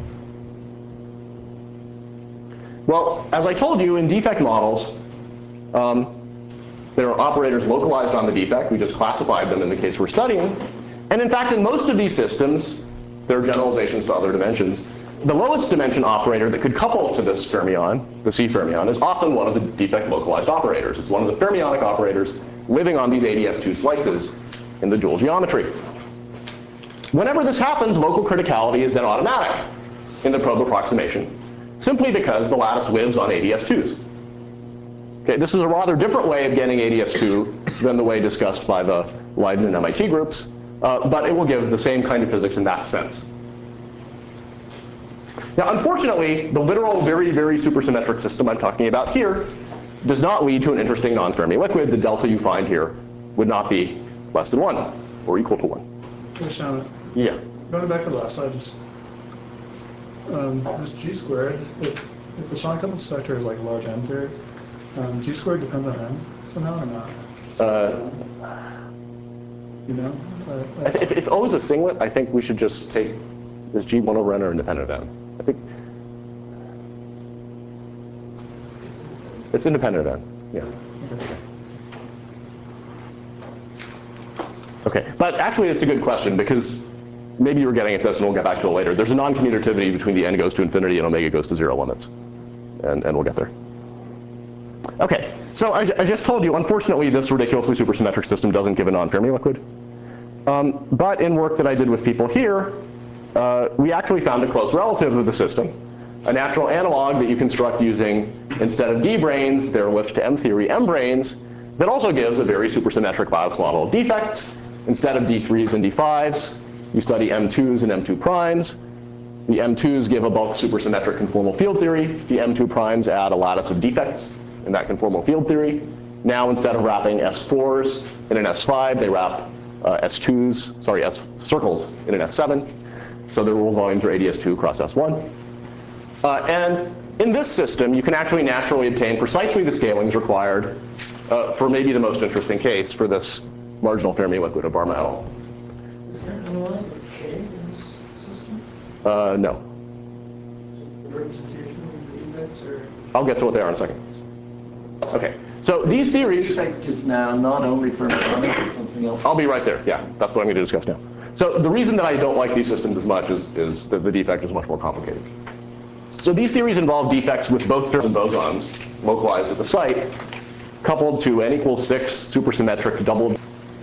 Well, as I told you, in defect models, um, there are operators localized on the defect. We just classified them in the case we're studying. And in fact, in most of these systems, there are generalizations to other dimensions. the lowest dimension operator that could couple to this fermion, the C fermion, is often one of the defect localized operators. It's one of the fermionic operators living on these A D S two slices in the dual geometry. Whenever this happens, local criticality is then automatic in the probe approximation, simply because the lattice lives on A D S twos. Okay, this is a rather different way of getting A D S two than the way discussed by the Leiden and M I T groups, uh, but it will give the same kind of physics in that sense. Now, unfortunately, the literal very, very supersymmetric system I'm talking about here does not lead to an interesting non-Fermi liquid. The delta you find here would not be less than one or equal to one. Shana, Yeah. going back to the last slide, just um, this G squared, if, if the strong coupled sector is like large M theory, um, G squared depends on M somehow or not? Uh, you know? Uh, if, if, if O is a singlet, I think we should just take this G one over N or independent of M. I think it's independent of N. Yeah. Okay. Okay. But actually, it's a good question because maybe you were getting at this, and we'll get back to it later. There's a non-commutativity between the N goes to infinity and omega goes to zero limits, and, and we'll get there. Okay. So I, I just told you, unfortunately, this ridiculously supersymmetric system doesn't give a non-Fermi liquid. Um, but in work that I did with people here, uh, we actually found a close relative of the system, a natural analog that you construct using, instead of D branes, their lift to M theory, M branes, that also gives a very supersymmetric lattice model of defects. Instead of D threes and D fives, you study M twos and M two primes. The M twos give a bulk supersymmetric conformal field theory. The M two primes add a lattice of defects in that conformal field theory. Now, instead of wrapping S fours in an S five, they wrap uh, S twos, sorry, S circles in an S seven. So the rule volumes are A D S two cross S one. Uh, and in this system, you can actually naturally obtain precisely the scalings required uh, for maybe the most interesting case for this marginal Fermi liquid of Barma et al. Is there an analog of K in this system? Uh, no. The representation of the defects, or? I'll get to what they are in a second. Okay. So these theories. Defect is now not only fermionic, but something else. I'll be right there. Yeah, that's what I'm going to discuss now. So the reason that I don't like these systems as much is, is that the defect is much more complicated. So these theories involve defects with both fermions and bosons localized at the site, coupled to n equals six supersymmetric doubled.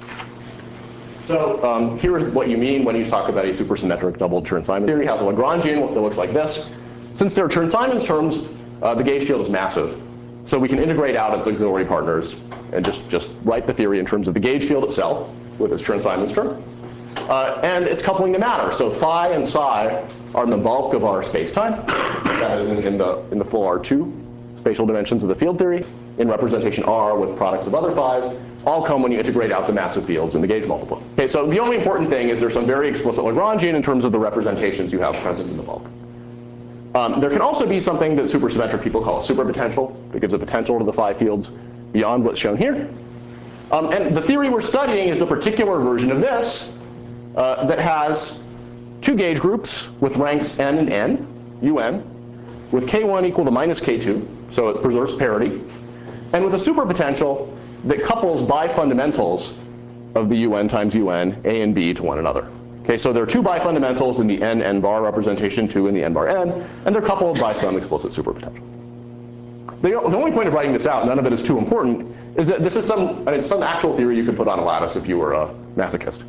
So um, here is what you mean when you talk about a supersymmetric doubled Chern-Simons theory. It has a Lagrangian that looks like this. Since they're Chern-Simons terms, uh, the gauge field is massive. So we can integrate out its auxiliary partners and just, just write the theory in terms of the gauge field itself with its Chern-Simons term. Uh, and it's coupling to matter. So phi and psi are in the bulk of our space-time. That is in, in, the, in the full R two spatial dimensions of the field theory. In representation R with products of other phis, all come when you integrate out the massive fields in the gauge multiplet. Okay, so the only important thing is there's some very explicit Lagrangian in terms of the representations you have present in the bulk. Um, there can also be something that supersymmetric people call a superpotential that gives a potential to the phi fields beyond what's shown here. Um, and the theory we're studying is the particular version of this uh, that has two gauge groups with ranks n and n, un, with k one equal to minus k two, so it preserves parity, and with a superpotential that couples bifundamentals of the un times un, a and b, to one another. Okay, so there are two bifundamentals in the n n bar representation, two in the n bar n, and they're coupled by some explicit superpotential. The, the only point of writing this out, none of it is too important, is that this is some, I mean, some actual theory you could put on a lattice if you were a masochist.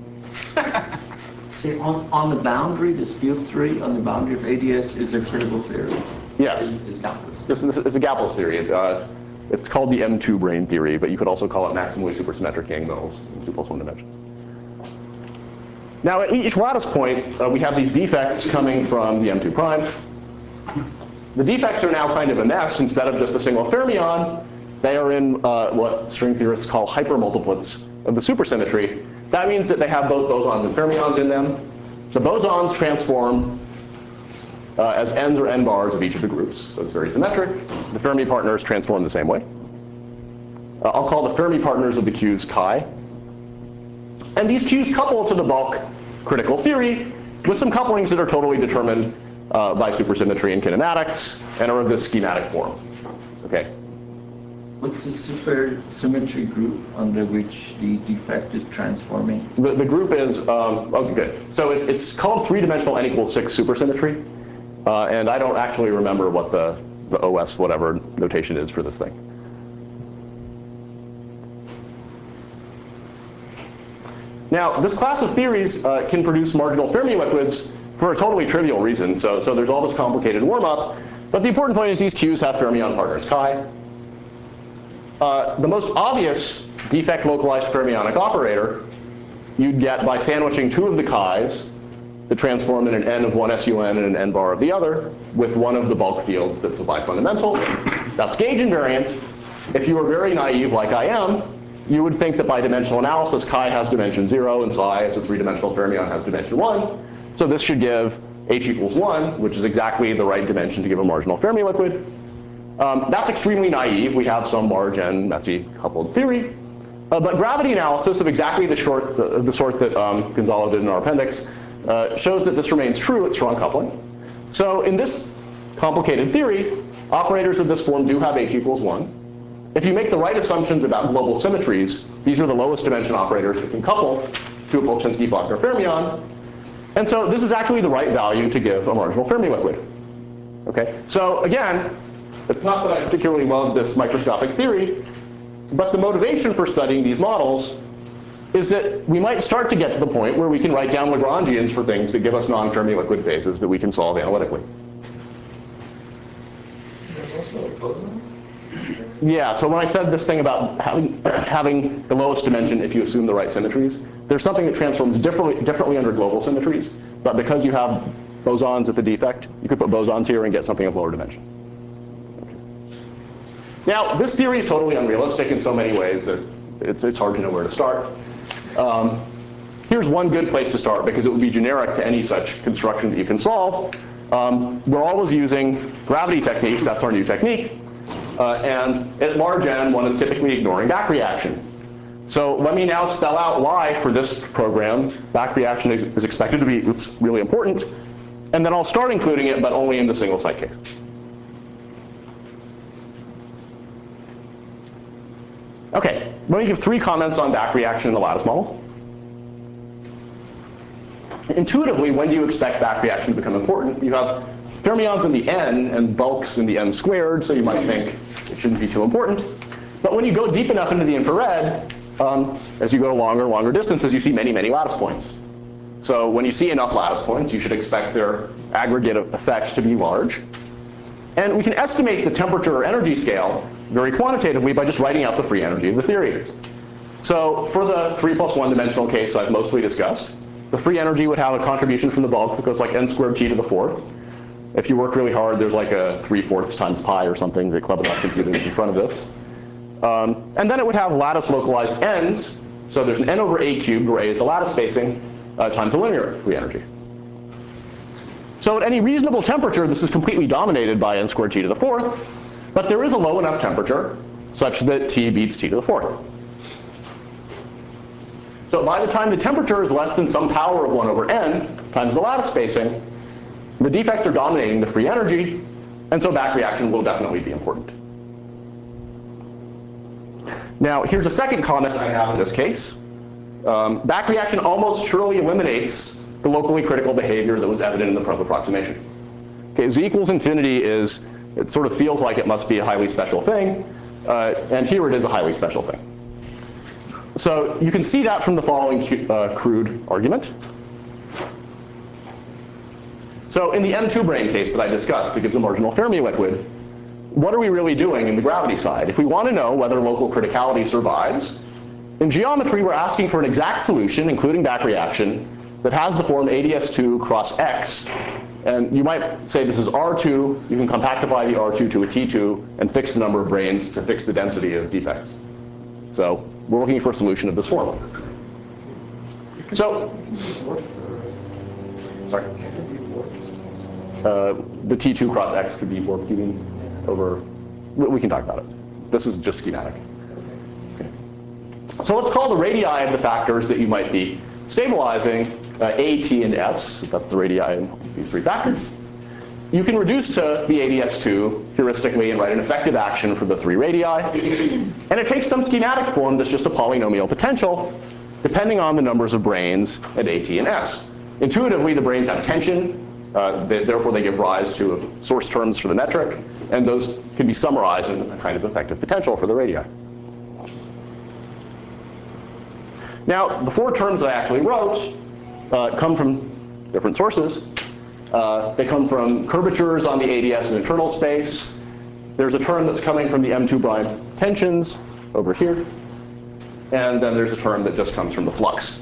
See, on, on the boundary, this field theory, on the boundary of A D S is a critical theory. Yes. Is, is calculus. This, this is a Gaples theory. Uh, it's called the M two brane theory, but you could also call it maximally supersymmetric Yang mills in two plus one dimensions. Now, at each lattice point, uh, we have these defects coming from the M two prime. The defects are now kind of a mess. Instead of just a single fermion, they are in uh, what string theorists call hypermultiplets of the supersymmetry. That means that they have both bosons and fermions in them. The bosons transform uh, as n's or n bars of each of the groups. So it's very symmetric. The Fermi partners transform the same way. Uh, I'll call the Fermi partners of the Qs chi. And these Qs couple to the bulk critical theory with some couplings that are totally determined uh, by supersymmetry and kinematics and are of this schematic form. Okay. What's the supersymmetry group under which the defect is transforming? The, the group is, um, okay, good. So it, it's called three-dimensional n equals six supersymmetry. Uh, and I don't actually remember what the, the O S whatever notation is for this thing. Now, this class of theories uh, can produce marginal Fermi liquids for a totally trivial reason. So, so there's all this complicated warm-up. But the important point is these Qs have fermion partners chi. Uh, the most obvious defect-localized fermionic operator you'd get by sandwiching two of the chi's that transform in an n of one sun and an n bar of the other with one of the bulk fields that's a bifundamental. That's gauge invariant. If you were very naive like I am, you would think that by dimensional analysis, chi has dimension zero and psi as a three-dimensional fermion has dimension one. So this should give h equals one, which is exactly the right dimension to give a marginal Fermi liquid. Um, that's extremely naive. We have some large n messy coupled theory. Uh, but gravity analysis of exactly the, short, the, the sort that um, Gonzalo did in our appendix uh, shows that this remains true at strong coupling. So in this complicated theory, operators of this form do have h equals one. If you make the right assumptions about global symmetries, these are the lowest dimension operators that can couple to a Polchinski-Flockner fermion. And so this is actually the right value to give a marginal Fermi liquid. Okay? So again, it's not that I particularly love this microscopic theory, but the motivation for studying these models is that we might start to get to the point where we can write down Lagrangians for things that give us non-Fermi liquid phases that we can solve analytically. There's also a boson? Yeah, so when I said this thing about having, having the lowest dimension if you assume the right symmetries, there's something that transforms differently, differently under global symmetries. But because you have bosons at the defect, you could put bosons here and get something of lower dimension. Okay. Now, this theory is totally unrealistic in so many ways that it's, it's hard to know where to start. Um, here's one good place to start, because it would be generic to any such construction that you can solve. Um, we're always using gravity techniques. That's our new technique. Uh, and at large n, one is typically ignoring back reaction. So let me now spell out why for this program back reaction is, is expected to be oops, really important. And then I'll start including it, but only in the single site case. OK, let me give three comments on back reaction in the lattice model. Intuitively, when do you expect back reaction to become important? You have fermions in the n and bulks in the n squared, so you might think it shouldn't be too important. But when you go deep enough into the infrared, um, as you go to longer and longer distances, you see many, many lattice points. So when you see enough lattice points, you should expect their aggregate effect to be large. And we can estimate the temperature or energy scale very quantitatively by just writing out the free energy of the theory. So for the three plus one dimensional case I've mostly discussed, the free energy would have a contribution from the bulk that goes like n squared t to the fourth. If you work really hard, there's like a three fourths times pi or something that Klebanov computed in front of this. Um, and then it would have lattice localized n's. So there's an n over a cubed, where a is the lattice spacing, uh, times the linear free energy. So at any reasonable temperature, this is completely dominated by n squared t to the fourth. But there is a low enough temperature such that t beats t to the fourth. So by the time the temperature is less than some power of one over n times the lattice spacing, the defects are dominating the free energy, and so back reaction will definitely be important. Now, here's a second comment I have in this case. Um, back reaction almost surely eliminates the locally critical behavior that was evident in the probe approximation. Okay, z equals infinity is, it sort of feels like it must be a highly special thing, uh, and here it is a highly special thing. So you can see that from the following uh, crude argument. So in the M two brane case that I discussed that gives a marginal Fermi liquid, what are we really doing in the gravity side? If we want to know whether local criticality survives, in geometry we're asking for an exact solution, including back reaction, that has the form A D S two cross X. And you might say this is R two. You can compactify the R two to a T two and fix the number of branes to fix the density of defects. So we're looking for a solution of this form. So, sorry. Uh, the T two cross X could be warped, you mean, over, we can talk about it. This is just schematic. Okay. So let's call the radii of the factors that you might be stabilizing uh, A, T, and S. That's the radii of these three factors. You can reduce to the A D S two heuristically and write an effective action for the three radii. And it takes some schematic form that's just a polynomial potential, depending on the numbers of branes at A, T, and S. Intuitively, the branes have tension Uh, they, therefore, they give rise to source terms for the metric, and those can be summarized in a kind of effective potential for the radii. Now, the four terms I actually wrote uh, come from different sources. Uh, they come from curvatures on the A D S in internal space. There's a term that's coming from the M two prime tensions over here. And then there's a term that just comes from the flux.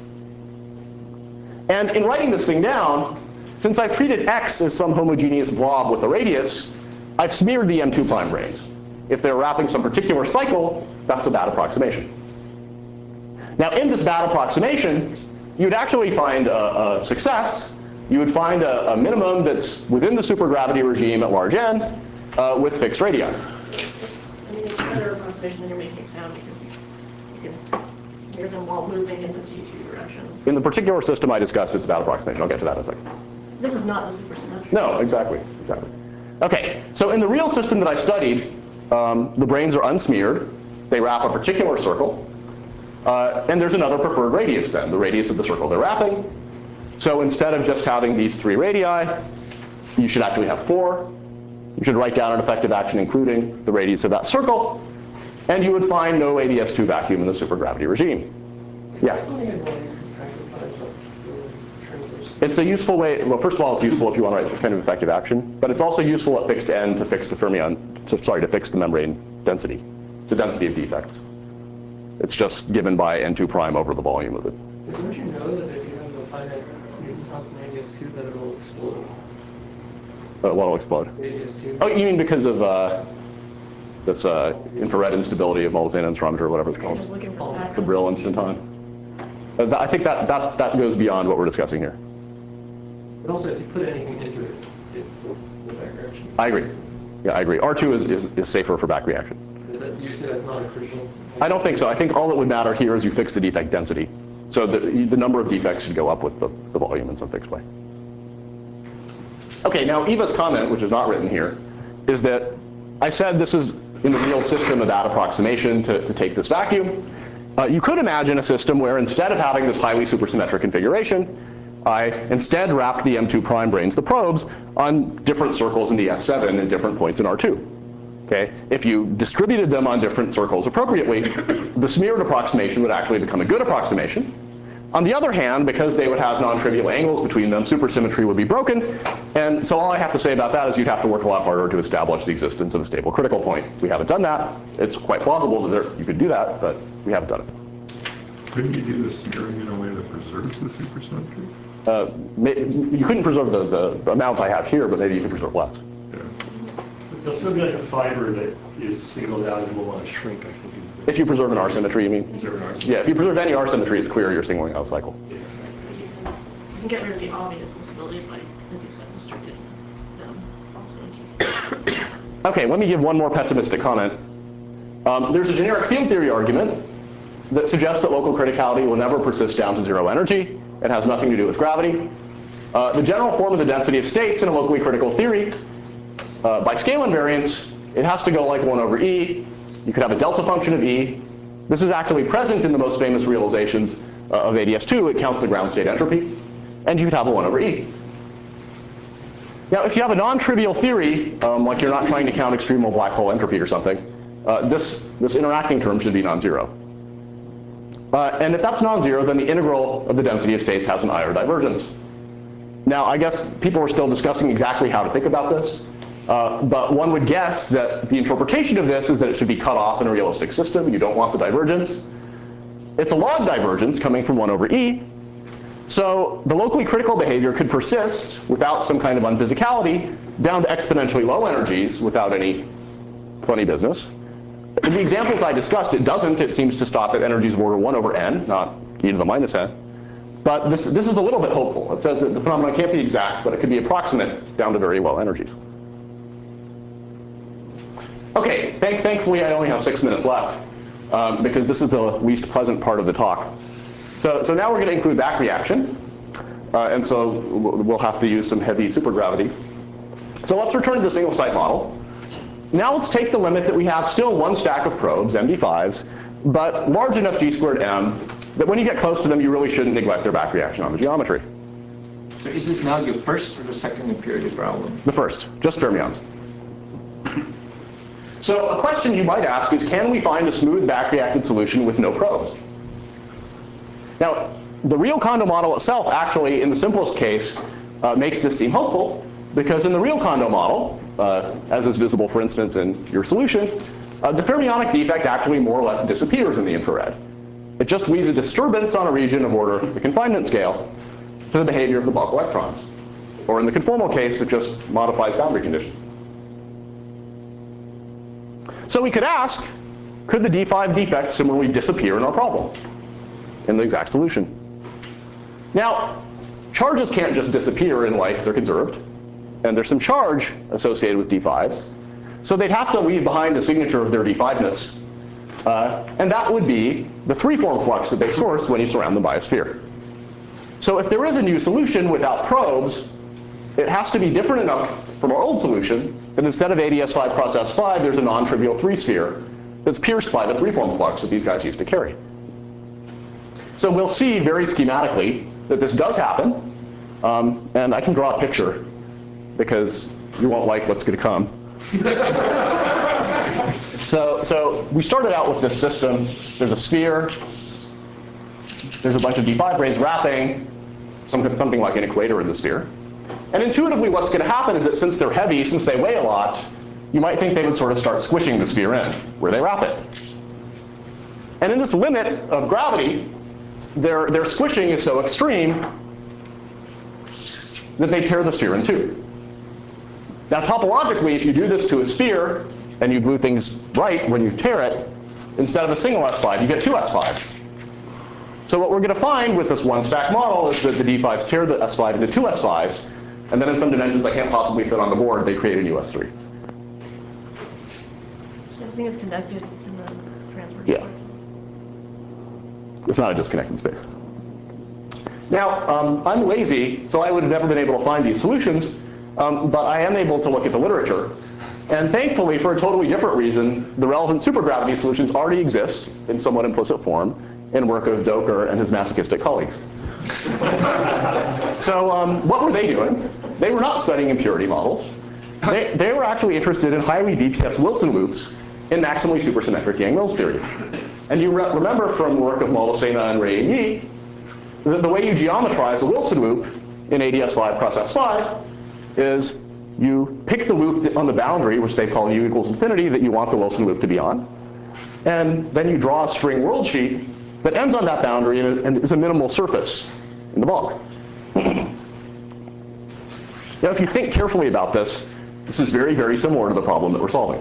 And in writing this thing down, since I've treated X as some homogeneous blob with a radius, I've smeared the M two prime branes. If they're wrapping some particular cycle, that's a bad approximation. Now, in this bad approximation, you'd actually find a, a success. You would find a, a minimum that's within the supergravity regime at large n uh, with fixed radii. I mean, it's a better approximation than you're making it sound because you can smear them while moving in the T two directions. In the particular system I discussed, it's a bad approximation. I'll get to that in a second. This is not the supersymmetric. No, exactly, exactly. Okay, so in the real system that I studied, um, the branes are unsmeared. They wrap a particular circle. Uh, and there's another preferred radius then, the radius of the circle they're wrapping. So instead of just having these three radii, you should actually have four. You should write down an effective action including the radius of that circle. And you would find no A D S two vacuum in the supergravity regime. Yeah? It's a useful way. Well, first of all, it's useful if you want to write kind of effective action. But it's also useful at fixed n to fix the fermion, to, sorry, to fix the membrane density, the density of defects. It's just given by n two prime over the volume of it. Don't you know that if you have a finite Newton's constant A D S two, that it will explode? Uh, what will explode? A D S two. Oh, you mean because of uh, this uh, infrared instability of Molzana interferometer, or whatever it's You're called? just looking for The Brill instanton. Uh, th I think that, that, that goes beyond what we're discussing here. But also, if you put anything into it, it will go back reaction. I agree. Yeah, I agree. R two is, is, is safer for back reaction. You say that's not a crucial? I don't think so. I think all that would matter here is you fix the defect density. So the, the number of defects should go up with the, the volume in some fixed way. OK, now Eva's comment, which is not written here, is that I said this is, in the real system, a bad approximation to, to take this vacuum. Uh, you could imagine a system where instead of having this highly supersymmetric configuration, I instead wrapped the M two prime branes, the probes, on different circles in the S seven and different points in R two. Okay? If you distributed them on different circles appropriately, the smeared approximation would actually become a good approximation. On the other hand, because they would have non-trivial angles between them, supersymmetry would be broken. And so all I have to say about that is you'd have to work a lot harder to establish the existence of a stable critical point. We haven't done that. It's quite plausible that there, you could do that, but we haven't done it. Couldn't you do the smearing in a way that preserves the supersymmetry? Uh, you couldn't preserve the, the, the amount I have here, but maybe you could preserve less. Yeah. There'll still be like a fiber that is singled out and will want to shrink, I think. If you preserve an R symmetry, you mean? Preserve an R symmetry. Yeah, if you preserve any R symmetry, it's clear you're singling out a cycle. You can get rid of the obvious instability by, as you said, distributing them also in T two. OK, let me give one more pessimistic comment. Um, there's a generic field theory argument that suggests that local criticality will never persist down to zero energy. It has nothing to do with gravity. Uh, the general form of the density of states in a locally critical theory, uh, by scale invariance, it has to go like one over E. You could have a delta function of E. This is actually present in the most famous realizations uh, of A D S two. It counts the ground state entropy. And you could have a one over E. Now, if you have a non-trivial theory, um, like you're not trying to count extremal black hole entropy or something, uh, this, this interacting term should be non-zero. Uh, and if that's non-zero, then the integral of the density of states has an I R divergence. Now, I guess people are still discussing exactly how to think about this. Uh, but one would guess that the interpretation of this is that it should be cut off in a realistic system. You don't want the divergence. It's a log divergence coming from one over E. So the locally critical behavior could persist without some kind of unphysicality down to exponentially low energies without any funny business. In the examples I discussed, it doesn't. It seems to stop at energies of order one over n, not e to the minus n. But this, this is a little bit hopeful. It says that the phenomenon can't be exact, but it could be approximate down to very low energies. OK, thank, thankfully, I only have six minutes left, um, because this is the least pleasant part of the talk. So, so now we're going to include back reaction. Uh, and so we'll have to use some heavy supergravity. So let's return to the single site model. Now let's take the limit that we have still one stack of probes, M D fives, but large enough G squared m that when you get close to them, you really shouldn't neglect their back reaction on the geometry. So is this now your first or the second impurity problem? The first, just fermions. So a question you might ask is, can we find a smooth back-reacted solution with no probes? Now, the real Kondo model itself actually, in the simplest case, uh, makes this seem hopeful, because in the real Kondo model, uh, as is visible, for instance, in your solution, uh, the fermionic defect actually more or less disappears in the infrared. It just leaves a disturbance on a region of order the confinement scale to the behavior of the bulk electrons. Or in the conformal case, it just modifies boundary conditions. So we could ask, could the D five defect similarly disappear in our problem in the exact solution? Now, charges can't just disappear in life, they're conserved. And there's some charge associated with D fives. So they'd have to leave behind a signature of their D five-ness. Uh, and that would be the three-form flux that they source when you surround them by a sphere. So if there is a new solution without probes, it has to be different enough from our old solution that instead of A D S five cross S five, there's a non-trivial three-sphere that's pierced by the three-form flux that these guys used to carry. So we'll see very schematically that this does happen. Um, and I can draw a picture, because you won't like what's going to come. so, so we started out with this system. There's a sphere. There's a bunch of D five branes wrapping some, something like an equator in the sphere. And intuitively, what's going to happen is that since they're heavy, since they weigh a lot, you might think they would sort of start squishing the sphere in where they wrap it. And in this limit of gravity, their, their squishing is so extreme that they tear the sphere in two. Now, topologically, if you do this to a sphere and you glue things right when you tear it, instead of a single S five, you get two S fives. So what we're going to find with this one-stack model is that the D fives tear the S five into two S fives, and then in some dimensions I can't possibly fit on the board, they create a new S three. This thing is conducted and then transferred. Yeah. It's not a disconnected space. Now, um, I'm lazy, so I would have never been able to find these solutions, um, but I am able to look at the literature. And thankfully, for a totally different reason, the relevant supergravity solutions already exist in somewhat implicit form in work of Doker and his masochistic colleagues. So um, what were they doing? They were not studying impurity models. They, they were actually interested in highly D P S Wilson loops in maximally supersymmetric Yang-Mills theory. And you re remember from work of Molasena and Ray and Yi, that the way you geometrize a Wilson loop in A D S five cross S five is you pick the loop on the boundary, which they call U equals infinity, that you want the Wilson loop to be on. And then you draw a string world sheet that ends on that boundary and is a minimal surface in the bulk. Now, if you think carefully about this, this is very, very similar to the problem that we're solving.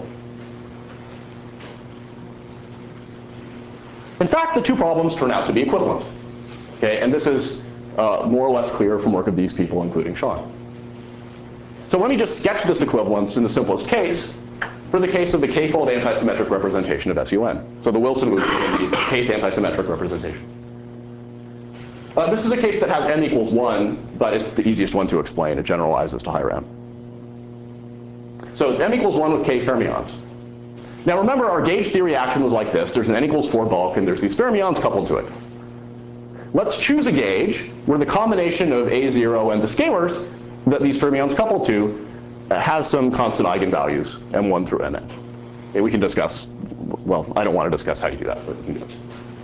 In fact, the two problems turn out to be equivalent. Okay, and this is uh, more or less clear from work of these people, including Sean. So let me just sketch this equivalence in the simplest case for the case of the k-fold antisymmetric representation of S U N. So the Wilson loop is the kth antisymmetric representation. Uh, this is a case that has m equals one, but it's the easiest one to explain. It generalizes to higher m. So it's m equals one with k fermions. Now remember, our gauge theory action was like this. There's an n equals four bulk, and there's these fermions coupled to it. Let's choose a gauge where the combination of A zero and the scalars that these fermions couple to uh, has some constant eigenvalues, m one through nn. Okay, we can discuss, well, I don't want to discuss how you do that, but we can do it.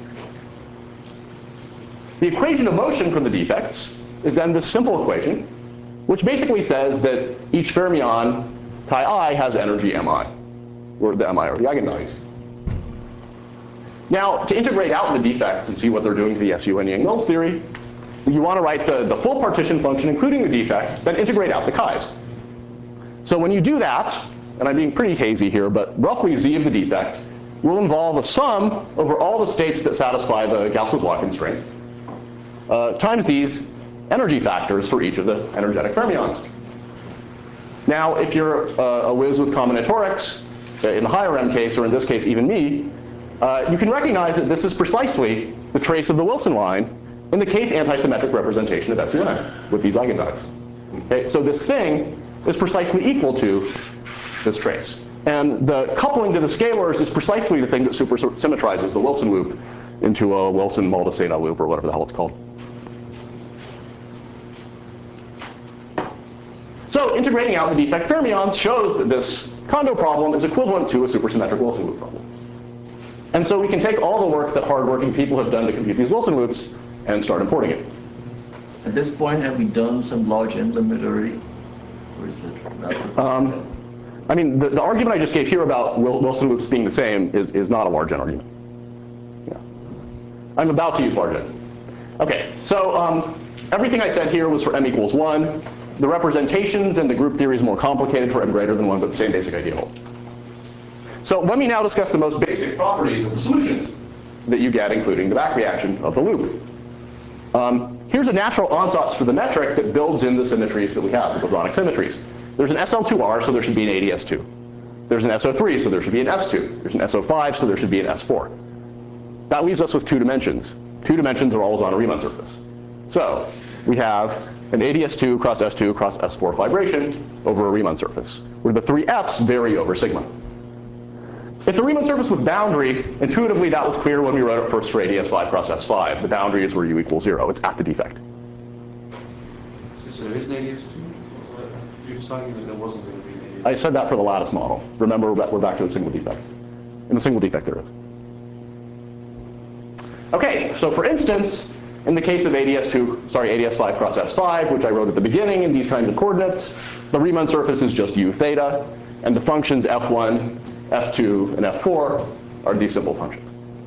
The equation of motion for the defects is then this simple equation, which basically says that each fermion chi I has energy mi, where the mi are the eigenvalues. Now, to integrate out the defects and see what they're doing to the S U N Yang-Mills theory, you want to write the, the full partition function, including the defect, then integrate out the chi's. So when you do that, and I'm being pretty hazy here, but roughly z of the defect will involve a sum over all the states that satisfy the Gauss's law constraint, uh, times these energy factors for each of the energetic fermions. Now, if you're uh, a whiz with combinatorics, uh, in the higher M case, or in this case even me, uh, you can recognize that this is precisely the trace of the Wilson line in the kth antisymmetric representation of S U N with these eigenvalues. Okay, so this thing is precisely equal to this trace. And the coupling to the scalars is precisely the thing that supersymmetrizes the Wilson loop into a Wilson Molasena loop, or whatever the hell it's called. so integrating out the defect fermions shows that this Kondo problem is equivalent to a supersymmetric Wilson loop problem. And so we can take all the work that hardworking people have done to compute these Wilson loops and start importing it. At this point, have we done some large end limit already? Or is it not? Um, I mean, the, the argument I just gave here about Wil Wilson loops being the same is, is not a large N argument. Yeah. I'm about to use large N. OK, so um, everything I said here was for m equals one. The representations and the group theory is more complicated for m greater than one, but the same basic idea holds. So let me now discuss the most basic properties of the solutions that you get, including the back reaction of the loop. Um, here's a natural ansatz for the metric that builds in the symmetries that we have, the Brodnik symmetries. There's an S L two R, so there should be an A D S two. There's an S O three, so there should be an S two. There's an S O five, so there should be an S four. That leaves us with two dimensions. Two dimensions are always on a Riemann surface. So we have an A D S two cross S two cross S four fibration over a Riemann surface, where the three F's vary over sigma. It's a Riemann surface with boundary. Intuitively, that was clear when we wrote it first for A D S five cross S five. The boundary is where u equals zero. It's at the defect. So there is an A D S two? You're just talking that there wasn't going to be an A D S two? I said that for the lattice model. Remember, we're back to a single defect. In the single defect, there is. OK, so for instance, in the case of A D S two, sorry, A D S five cross S five, which I wrote at the beginning in these kinds of coordinates, the Riemann surface is just u theta, and the functions f one, f two, and f four are these simple functions.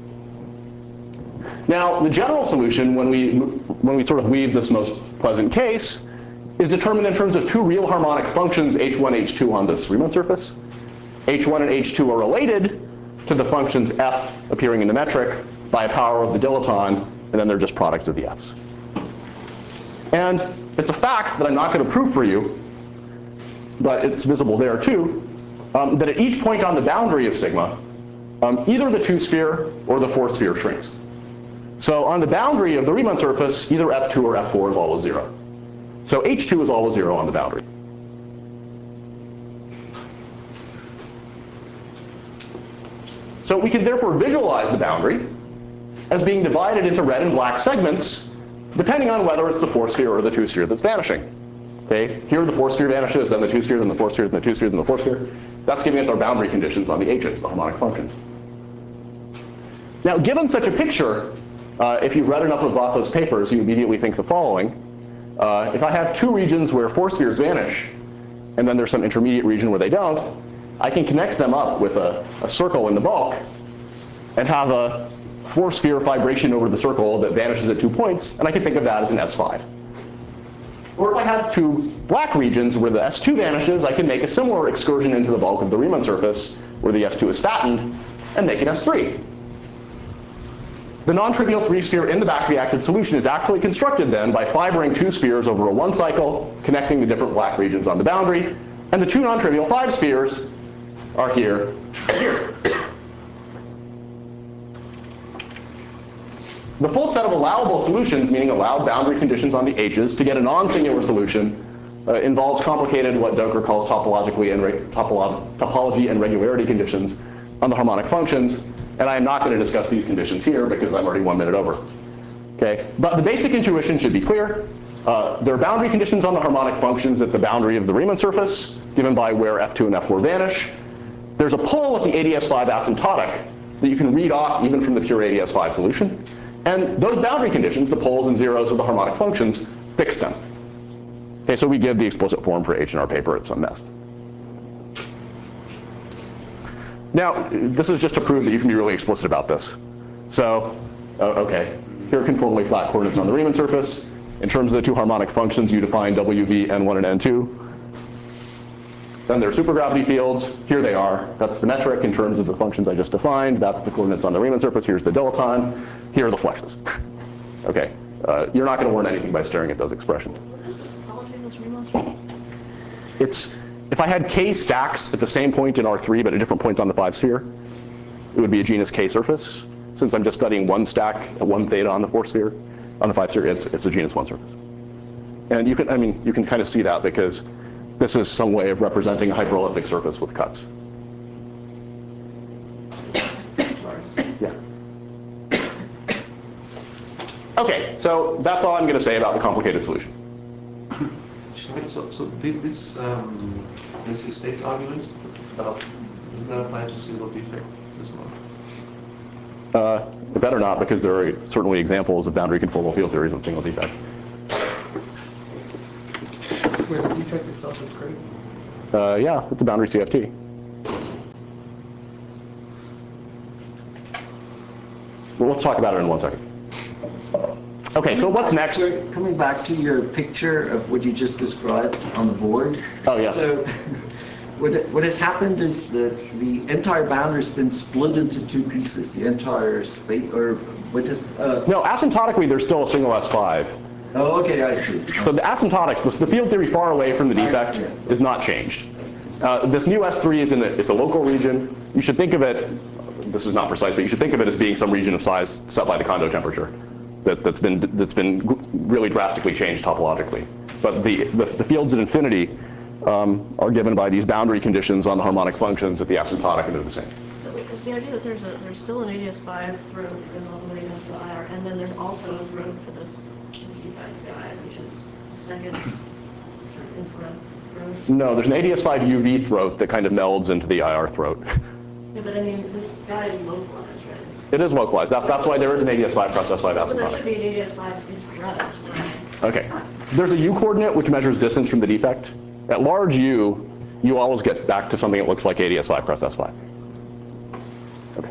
Now, the general solution, when we, when we sort of leave this most pleasant case, is determined in terms of two real harmonic functions, h one, h two, on this Riemann surface. h one and h two are related to the functions f appearing in the metric by a power of the dilaton, and then they're just products of the f's. And it's a fact that I'm not going to prove for you, but it's visible there too, um, that at each point on the boundary of sigma, um, either the two-sphere or the four-sphere shrinks. So on the boundary of the Riemann surface, either f two or f four is always zero. So h two is always zero on the boundary. So we can therefore visualize the boundary as being divided into red and black segments, depending on whether it's the four-sphere or the two-sphere that's vanishing. Okay, here the four-sphere vanishes, then the two-sphere, then the four-sphere, then the two-sphere, then the four-sphere. That's giving us our boundary conditions on the h's, the harmonic functions. Now, given such a picture, uh, if you've read enough of Vathos' papers, you immediately think the following. Uh, if I have two regions where four spheres vanish, and then there's some intermediate region where they don't, I can connect them up with a, a circle in the bulk and have a four-sphere fibration over the circle that vanishes at two points, and I can think of that as an S five. Or if I have two black regions where the S two vanishes, I can make a similar excursion into the bulk of the Riemann surface where the S two is fattened and make an S three. The non-trivial three-sphere in the back-reacted solution is actually constructed then by fibering two spheres over a one cycle, connecting the different black regions on the boundary, and the two non-trivial five spheres are here and here. The full set of allowable solutions, meaning allowed boundary conditions on the h's, to get a non-singular solution uh, involves complicated, what Doker calls topologically and topolo topology and regularity conditions on the harmonic functions. And I am not going to discuss these conditions here because I'm already one minute over. Okay? But the basic intuition should be clear. Uh, there are boundary conditions on the harmonic functions at the boundary of the Riemann surface, given by where f two and f four vanish. There's a pull at the A D S five asymptotic that you can read off even from the pure A D S five solution. And those boundary conditions, the poles and zeros of the harmonic functions, fix them. Okay, so we give the explicit form for H in our paper. It's unmessed. Now, this is just to prove that you can be really explicit about this. So, uh, OK, here are conformally flat coordinates on the Riemann surface. In terms of the two harmonic functions, you define W V N one and N two. Then there are supergravity fields. Here they are. That's the metric in terms of the functions I just defined. That's the coordinates on the Riemann surface. Here's the dilaton. Here are the flexes. OK, uh, you're not going to learn anything by staring at those expressions. What is the topology of this Riemann surface? It's, if I had k stacks at the same point in R three but a different point on the five sphere, it would be a genus K surface. Since I'm just studying one stack at one theta on the four sphere, on the five sphere, it's, it's a genus one surface. And you can, I mean, you can kind of see that because this is some way of representing a hyperelliptic surface with cuts. Yeah. OK, so that's all I'm going to say about the complicated solution. Should Wait, so, so did this um, density states argument about, doesn't that apply to single defect as well? Uh, it better not, because there are certainly examples of boundary conformal field theories with single defect. Where the defect itself is great. Uh, yeah, it's a boundary C F T. Well, let's talk about it in one second. Okay, so what's next? So coming back to your picture of what you just described on the board. Oh, yeah. So what, what has happened is that the entire boundary has been split into two pieces. The entire space, or what is? Uh, No, asymptotically, there's still a single S five. oh, okay, I see. So the asymptotics, the field theory far away from the defect, is not changed. Uh, this new S three is in a, it's a local region. You should think of it, this is not precise, but you should think of it as being some region of size set by the Kondo temperature that, that's been that's been really drastically changed topologically. But the, the, the fields at infinity um, are given by these boundary conditions on the harmonic functions at the asymptotic, and they're the same. So it's the idea that there's a there's still an A D S five throat that goes all the way down to the I R, and then there's also a throat for this defect guy, which is second sort of infrared throat. No, there's an A D S five U V throat that kind of melds into the I R throat. Yeah, but I mean, this guy is localized, right? It's, It is localized. That, that's why there is an A D S five cross S five so there asymptotic. should be an A D S five infrared, right? Okay. There's a U coordinate which measures distance from the defect. At large U, you always get back to something that looks like A D S five cross S five. Okay.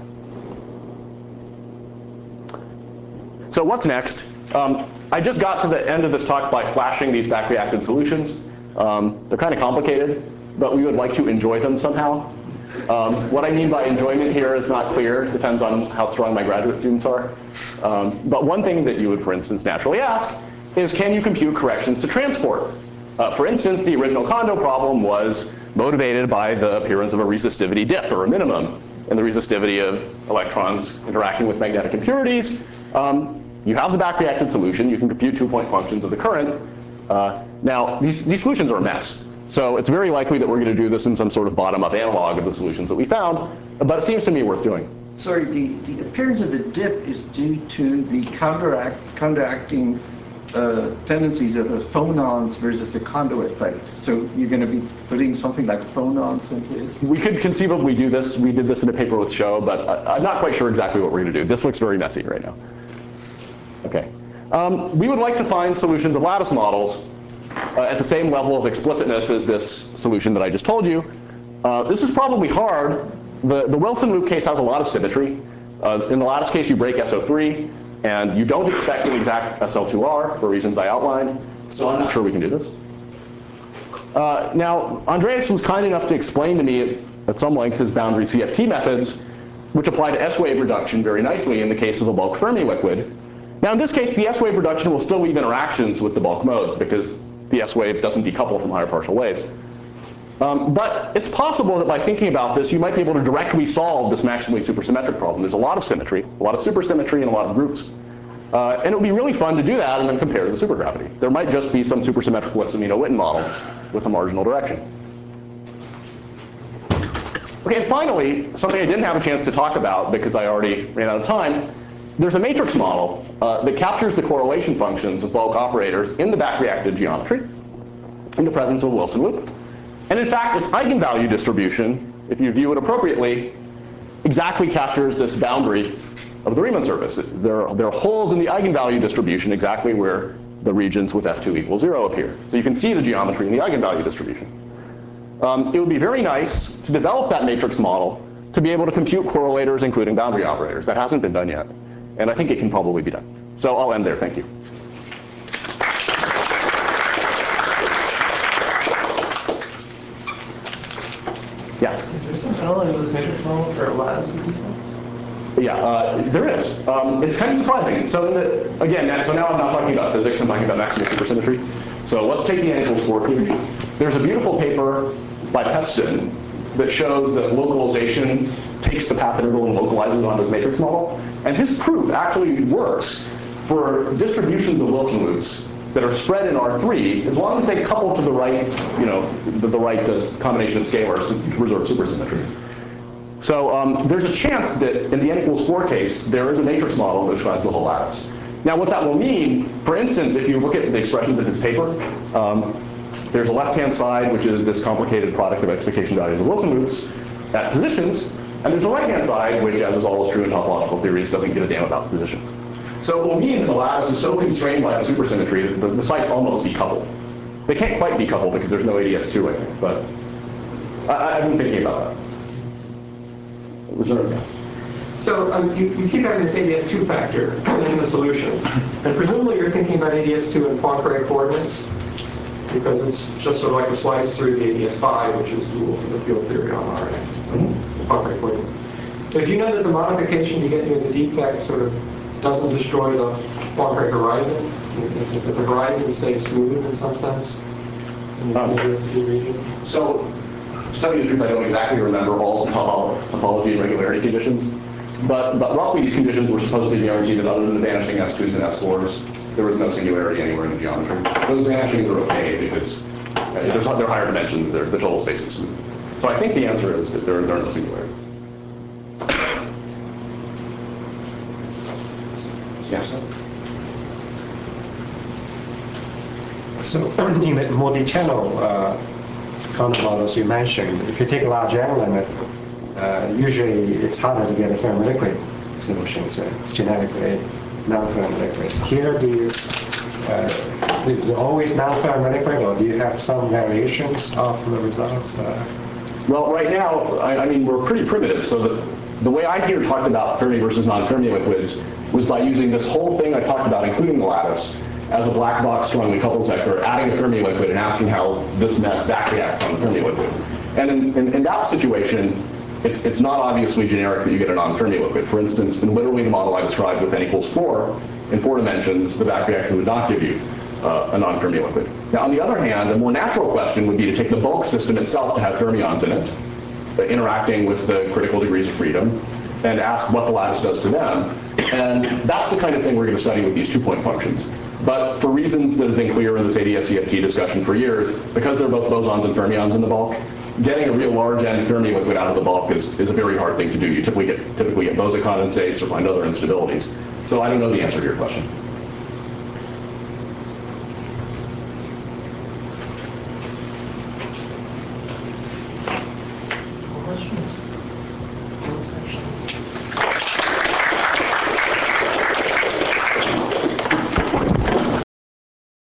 So what's next? Um, I just got to the end of this talk by flashing these back-reacted solutions. Um, they're kind of complicated, but we would like to enjoy them somehow. Um, what I mean by enjoyment here is not clear. Depends on how strong my graduate students are. Um, but one thing that you would, for instance, naturally ask is, can you compute corrections to transport? Uh, for instance, the original Kondo problem was motivated by the appearance of a resistivity dip, or a minimum, in the resistivity of electrons interacting with magnetic impurities. Um, you have the back-reacted solution. You can compute two-point functions of the current. Uh, now, these, these solutions are a mess. So it's very likely that we're going to do this in some sort of bottom-up analog of the solutions that we found. But it seems to me worth doing. Sorry, the, the appearance of the dip is due to the counteract, counteracting uh, tendencies of the phonons versus the Kondo effect. So you're going to be putting something like phonons into this? We could conceivably do this. We did this in a paper with Show, but I, I'm not quite sure exactly what we're going to do. This looks very messy right now. Okay. Um, we would like to find solutions of lattice models uh, at the same level of explicitness as this solution that I just told you. Uh, this is probably hard. The, the Wilson loop case has a lot of symmetry. Uh, in the lattice case, you break S O three, and you don't expect an exact S L two R for reasons I outlined. So I'm not sure we can do this. Uh, now, Andreas was kind enough to explain to me at, at some length his boundary C F T methods, which apply to S-wave reduction very nicely in the case of a bulk Fermi liquid. Now, in this case, the S-wave reduction will still leave interactions with the bulk modes because the S-wave doesn't decouple from higher partial waves. Um, but it's possible that by thinking about this, you might be able to directly solve this maximally supersymmetric problem. There's a lot of symmetry, a lot of supersymmetry, and a lot of groups. Uh, and it would be really fun to do that and then compare to the supergravity. There might just be some supersymmetric Wesson-Witten model with a marginal direction. Okay, and finally, something I didn't have a chance to talk about because I already ran out of time. There's a matrix model uh, that captures the correlation functions of bulk operators in the back-reacted geometry in the presence of a Wilson loop. And in fact, its eigenvalue distribution, if you view it appropriately, exactly captures this boundary of the Riemann surface. There are, there are holes in the eigenvalue distribution exactly where the regions with F two equals zero appear. So you can see the geometry in the eigenvalue distribution. Um, it would be very nice to develop that matrix model to be able to compute correlators including boundary operators. That hasn't been done yet. And I think it can probably be done. So I'll end there. Thank you. Yeah. Is there some element of this matrix model for lattice defects? Yeah, uh, there is. Um, it's kind of surprising. So in the, again, so now I'm not talking about physics, I'm talking about maximum supersymmetry. So let's take the n equals four theory. There's a beautiful paper by Peston that shows that localization takes the path integral and localizes it onto this matrix model. And his proof actually works for distributions of Wilson loops that are spread in R three, as long as they couple to the right, you know, the, the right uh, combination of scalars to preserve supersymmetry. So um, there's a chance that in the n equals four case, there is a matrix model that describes the whole lattice. Now what that will mean, for instance, if you look at the expressions in his paper, um, There's a left-hand side, which is this complicated product of expectation values of Wilson roots at positions. And there's a right-hand side, which, as is always true in topological theories, doesn't give a damn about the positions. So it will mean that the lattice is so constrained by the supersymmetry that the, the sites almost decouple. They can't quite decouple because there's no A D S two, I think, but I, I've been thinking about that. Was there, So um, you, you keep having this A D S two factor in the solution, and presumably you're thinking about A D S two in Poincare coordinates, because it's just sort of like a slice through the A D S five, which is rules of the field theory on R N A. So the Poincare coordinates. So do you know that the modification you get near the defect sort of doesn't destroy the Poincare horizon? That the horizon stays smooth in some sense in the Um, A D S two region? So, to tell you the truth, I don't exactly remember all the topo- topology and regularity conditions, but, but roughly these conditions were supposed to guarantee that other than the vanishing S twos and S fours, there was no singularity anywhere in the geometry. Those vanishings are okay because uh, there's, they're higher dimensions, they're, the total space is smooth. So I think the answer is that there, there are no singularities. Yeah. So in the multi-channel uh, Kondo models you mentioned, if you take a large N limit, uh, usually it's harder to get a firm liquid solution, so it's genetically non-firm liquid. Here, do you, uh, is it always non-firm liquid, or do you have some variations of the results? Uh, Well, right now, I, I mean, we're pretty primitive, so the, the way I here talked about Fermi versus non-Fermi liquids was by using this whole thing I talked about, including the lattice, as a black box strongly coupled sector, adding a Fermi liquid and asking how this mess back reacts on the Fermi liquid. And in, in, in that situation, it, it's not obviously generic that you get a non-Fermi liquid. For instance, in literally the model I described with n equals four, in four dimensions, the back reaction would not give you uh, a non-Fermi liquid. Now, on the other hand, a more natural question would be to take the bulk system itself to have fermions in it, uh, interacting with the critical degrees of freedom, and ask what the lattice does to them. And that's the kind of thing we're going to study with these two-point functions. But for reasons that have been clear in this A D S C F T discussion for years, because they're both bosons and fermions in the bulk, getting a real large N Fermi liquid out of the bulk is, is a very hard thing to do. You typically get, typically get boson condensates or find other instabilities. So I don't know the answer to your question.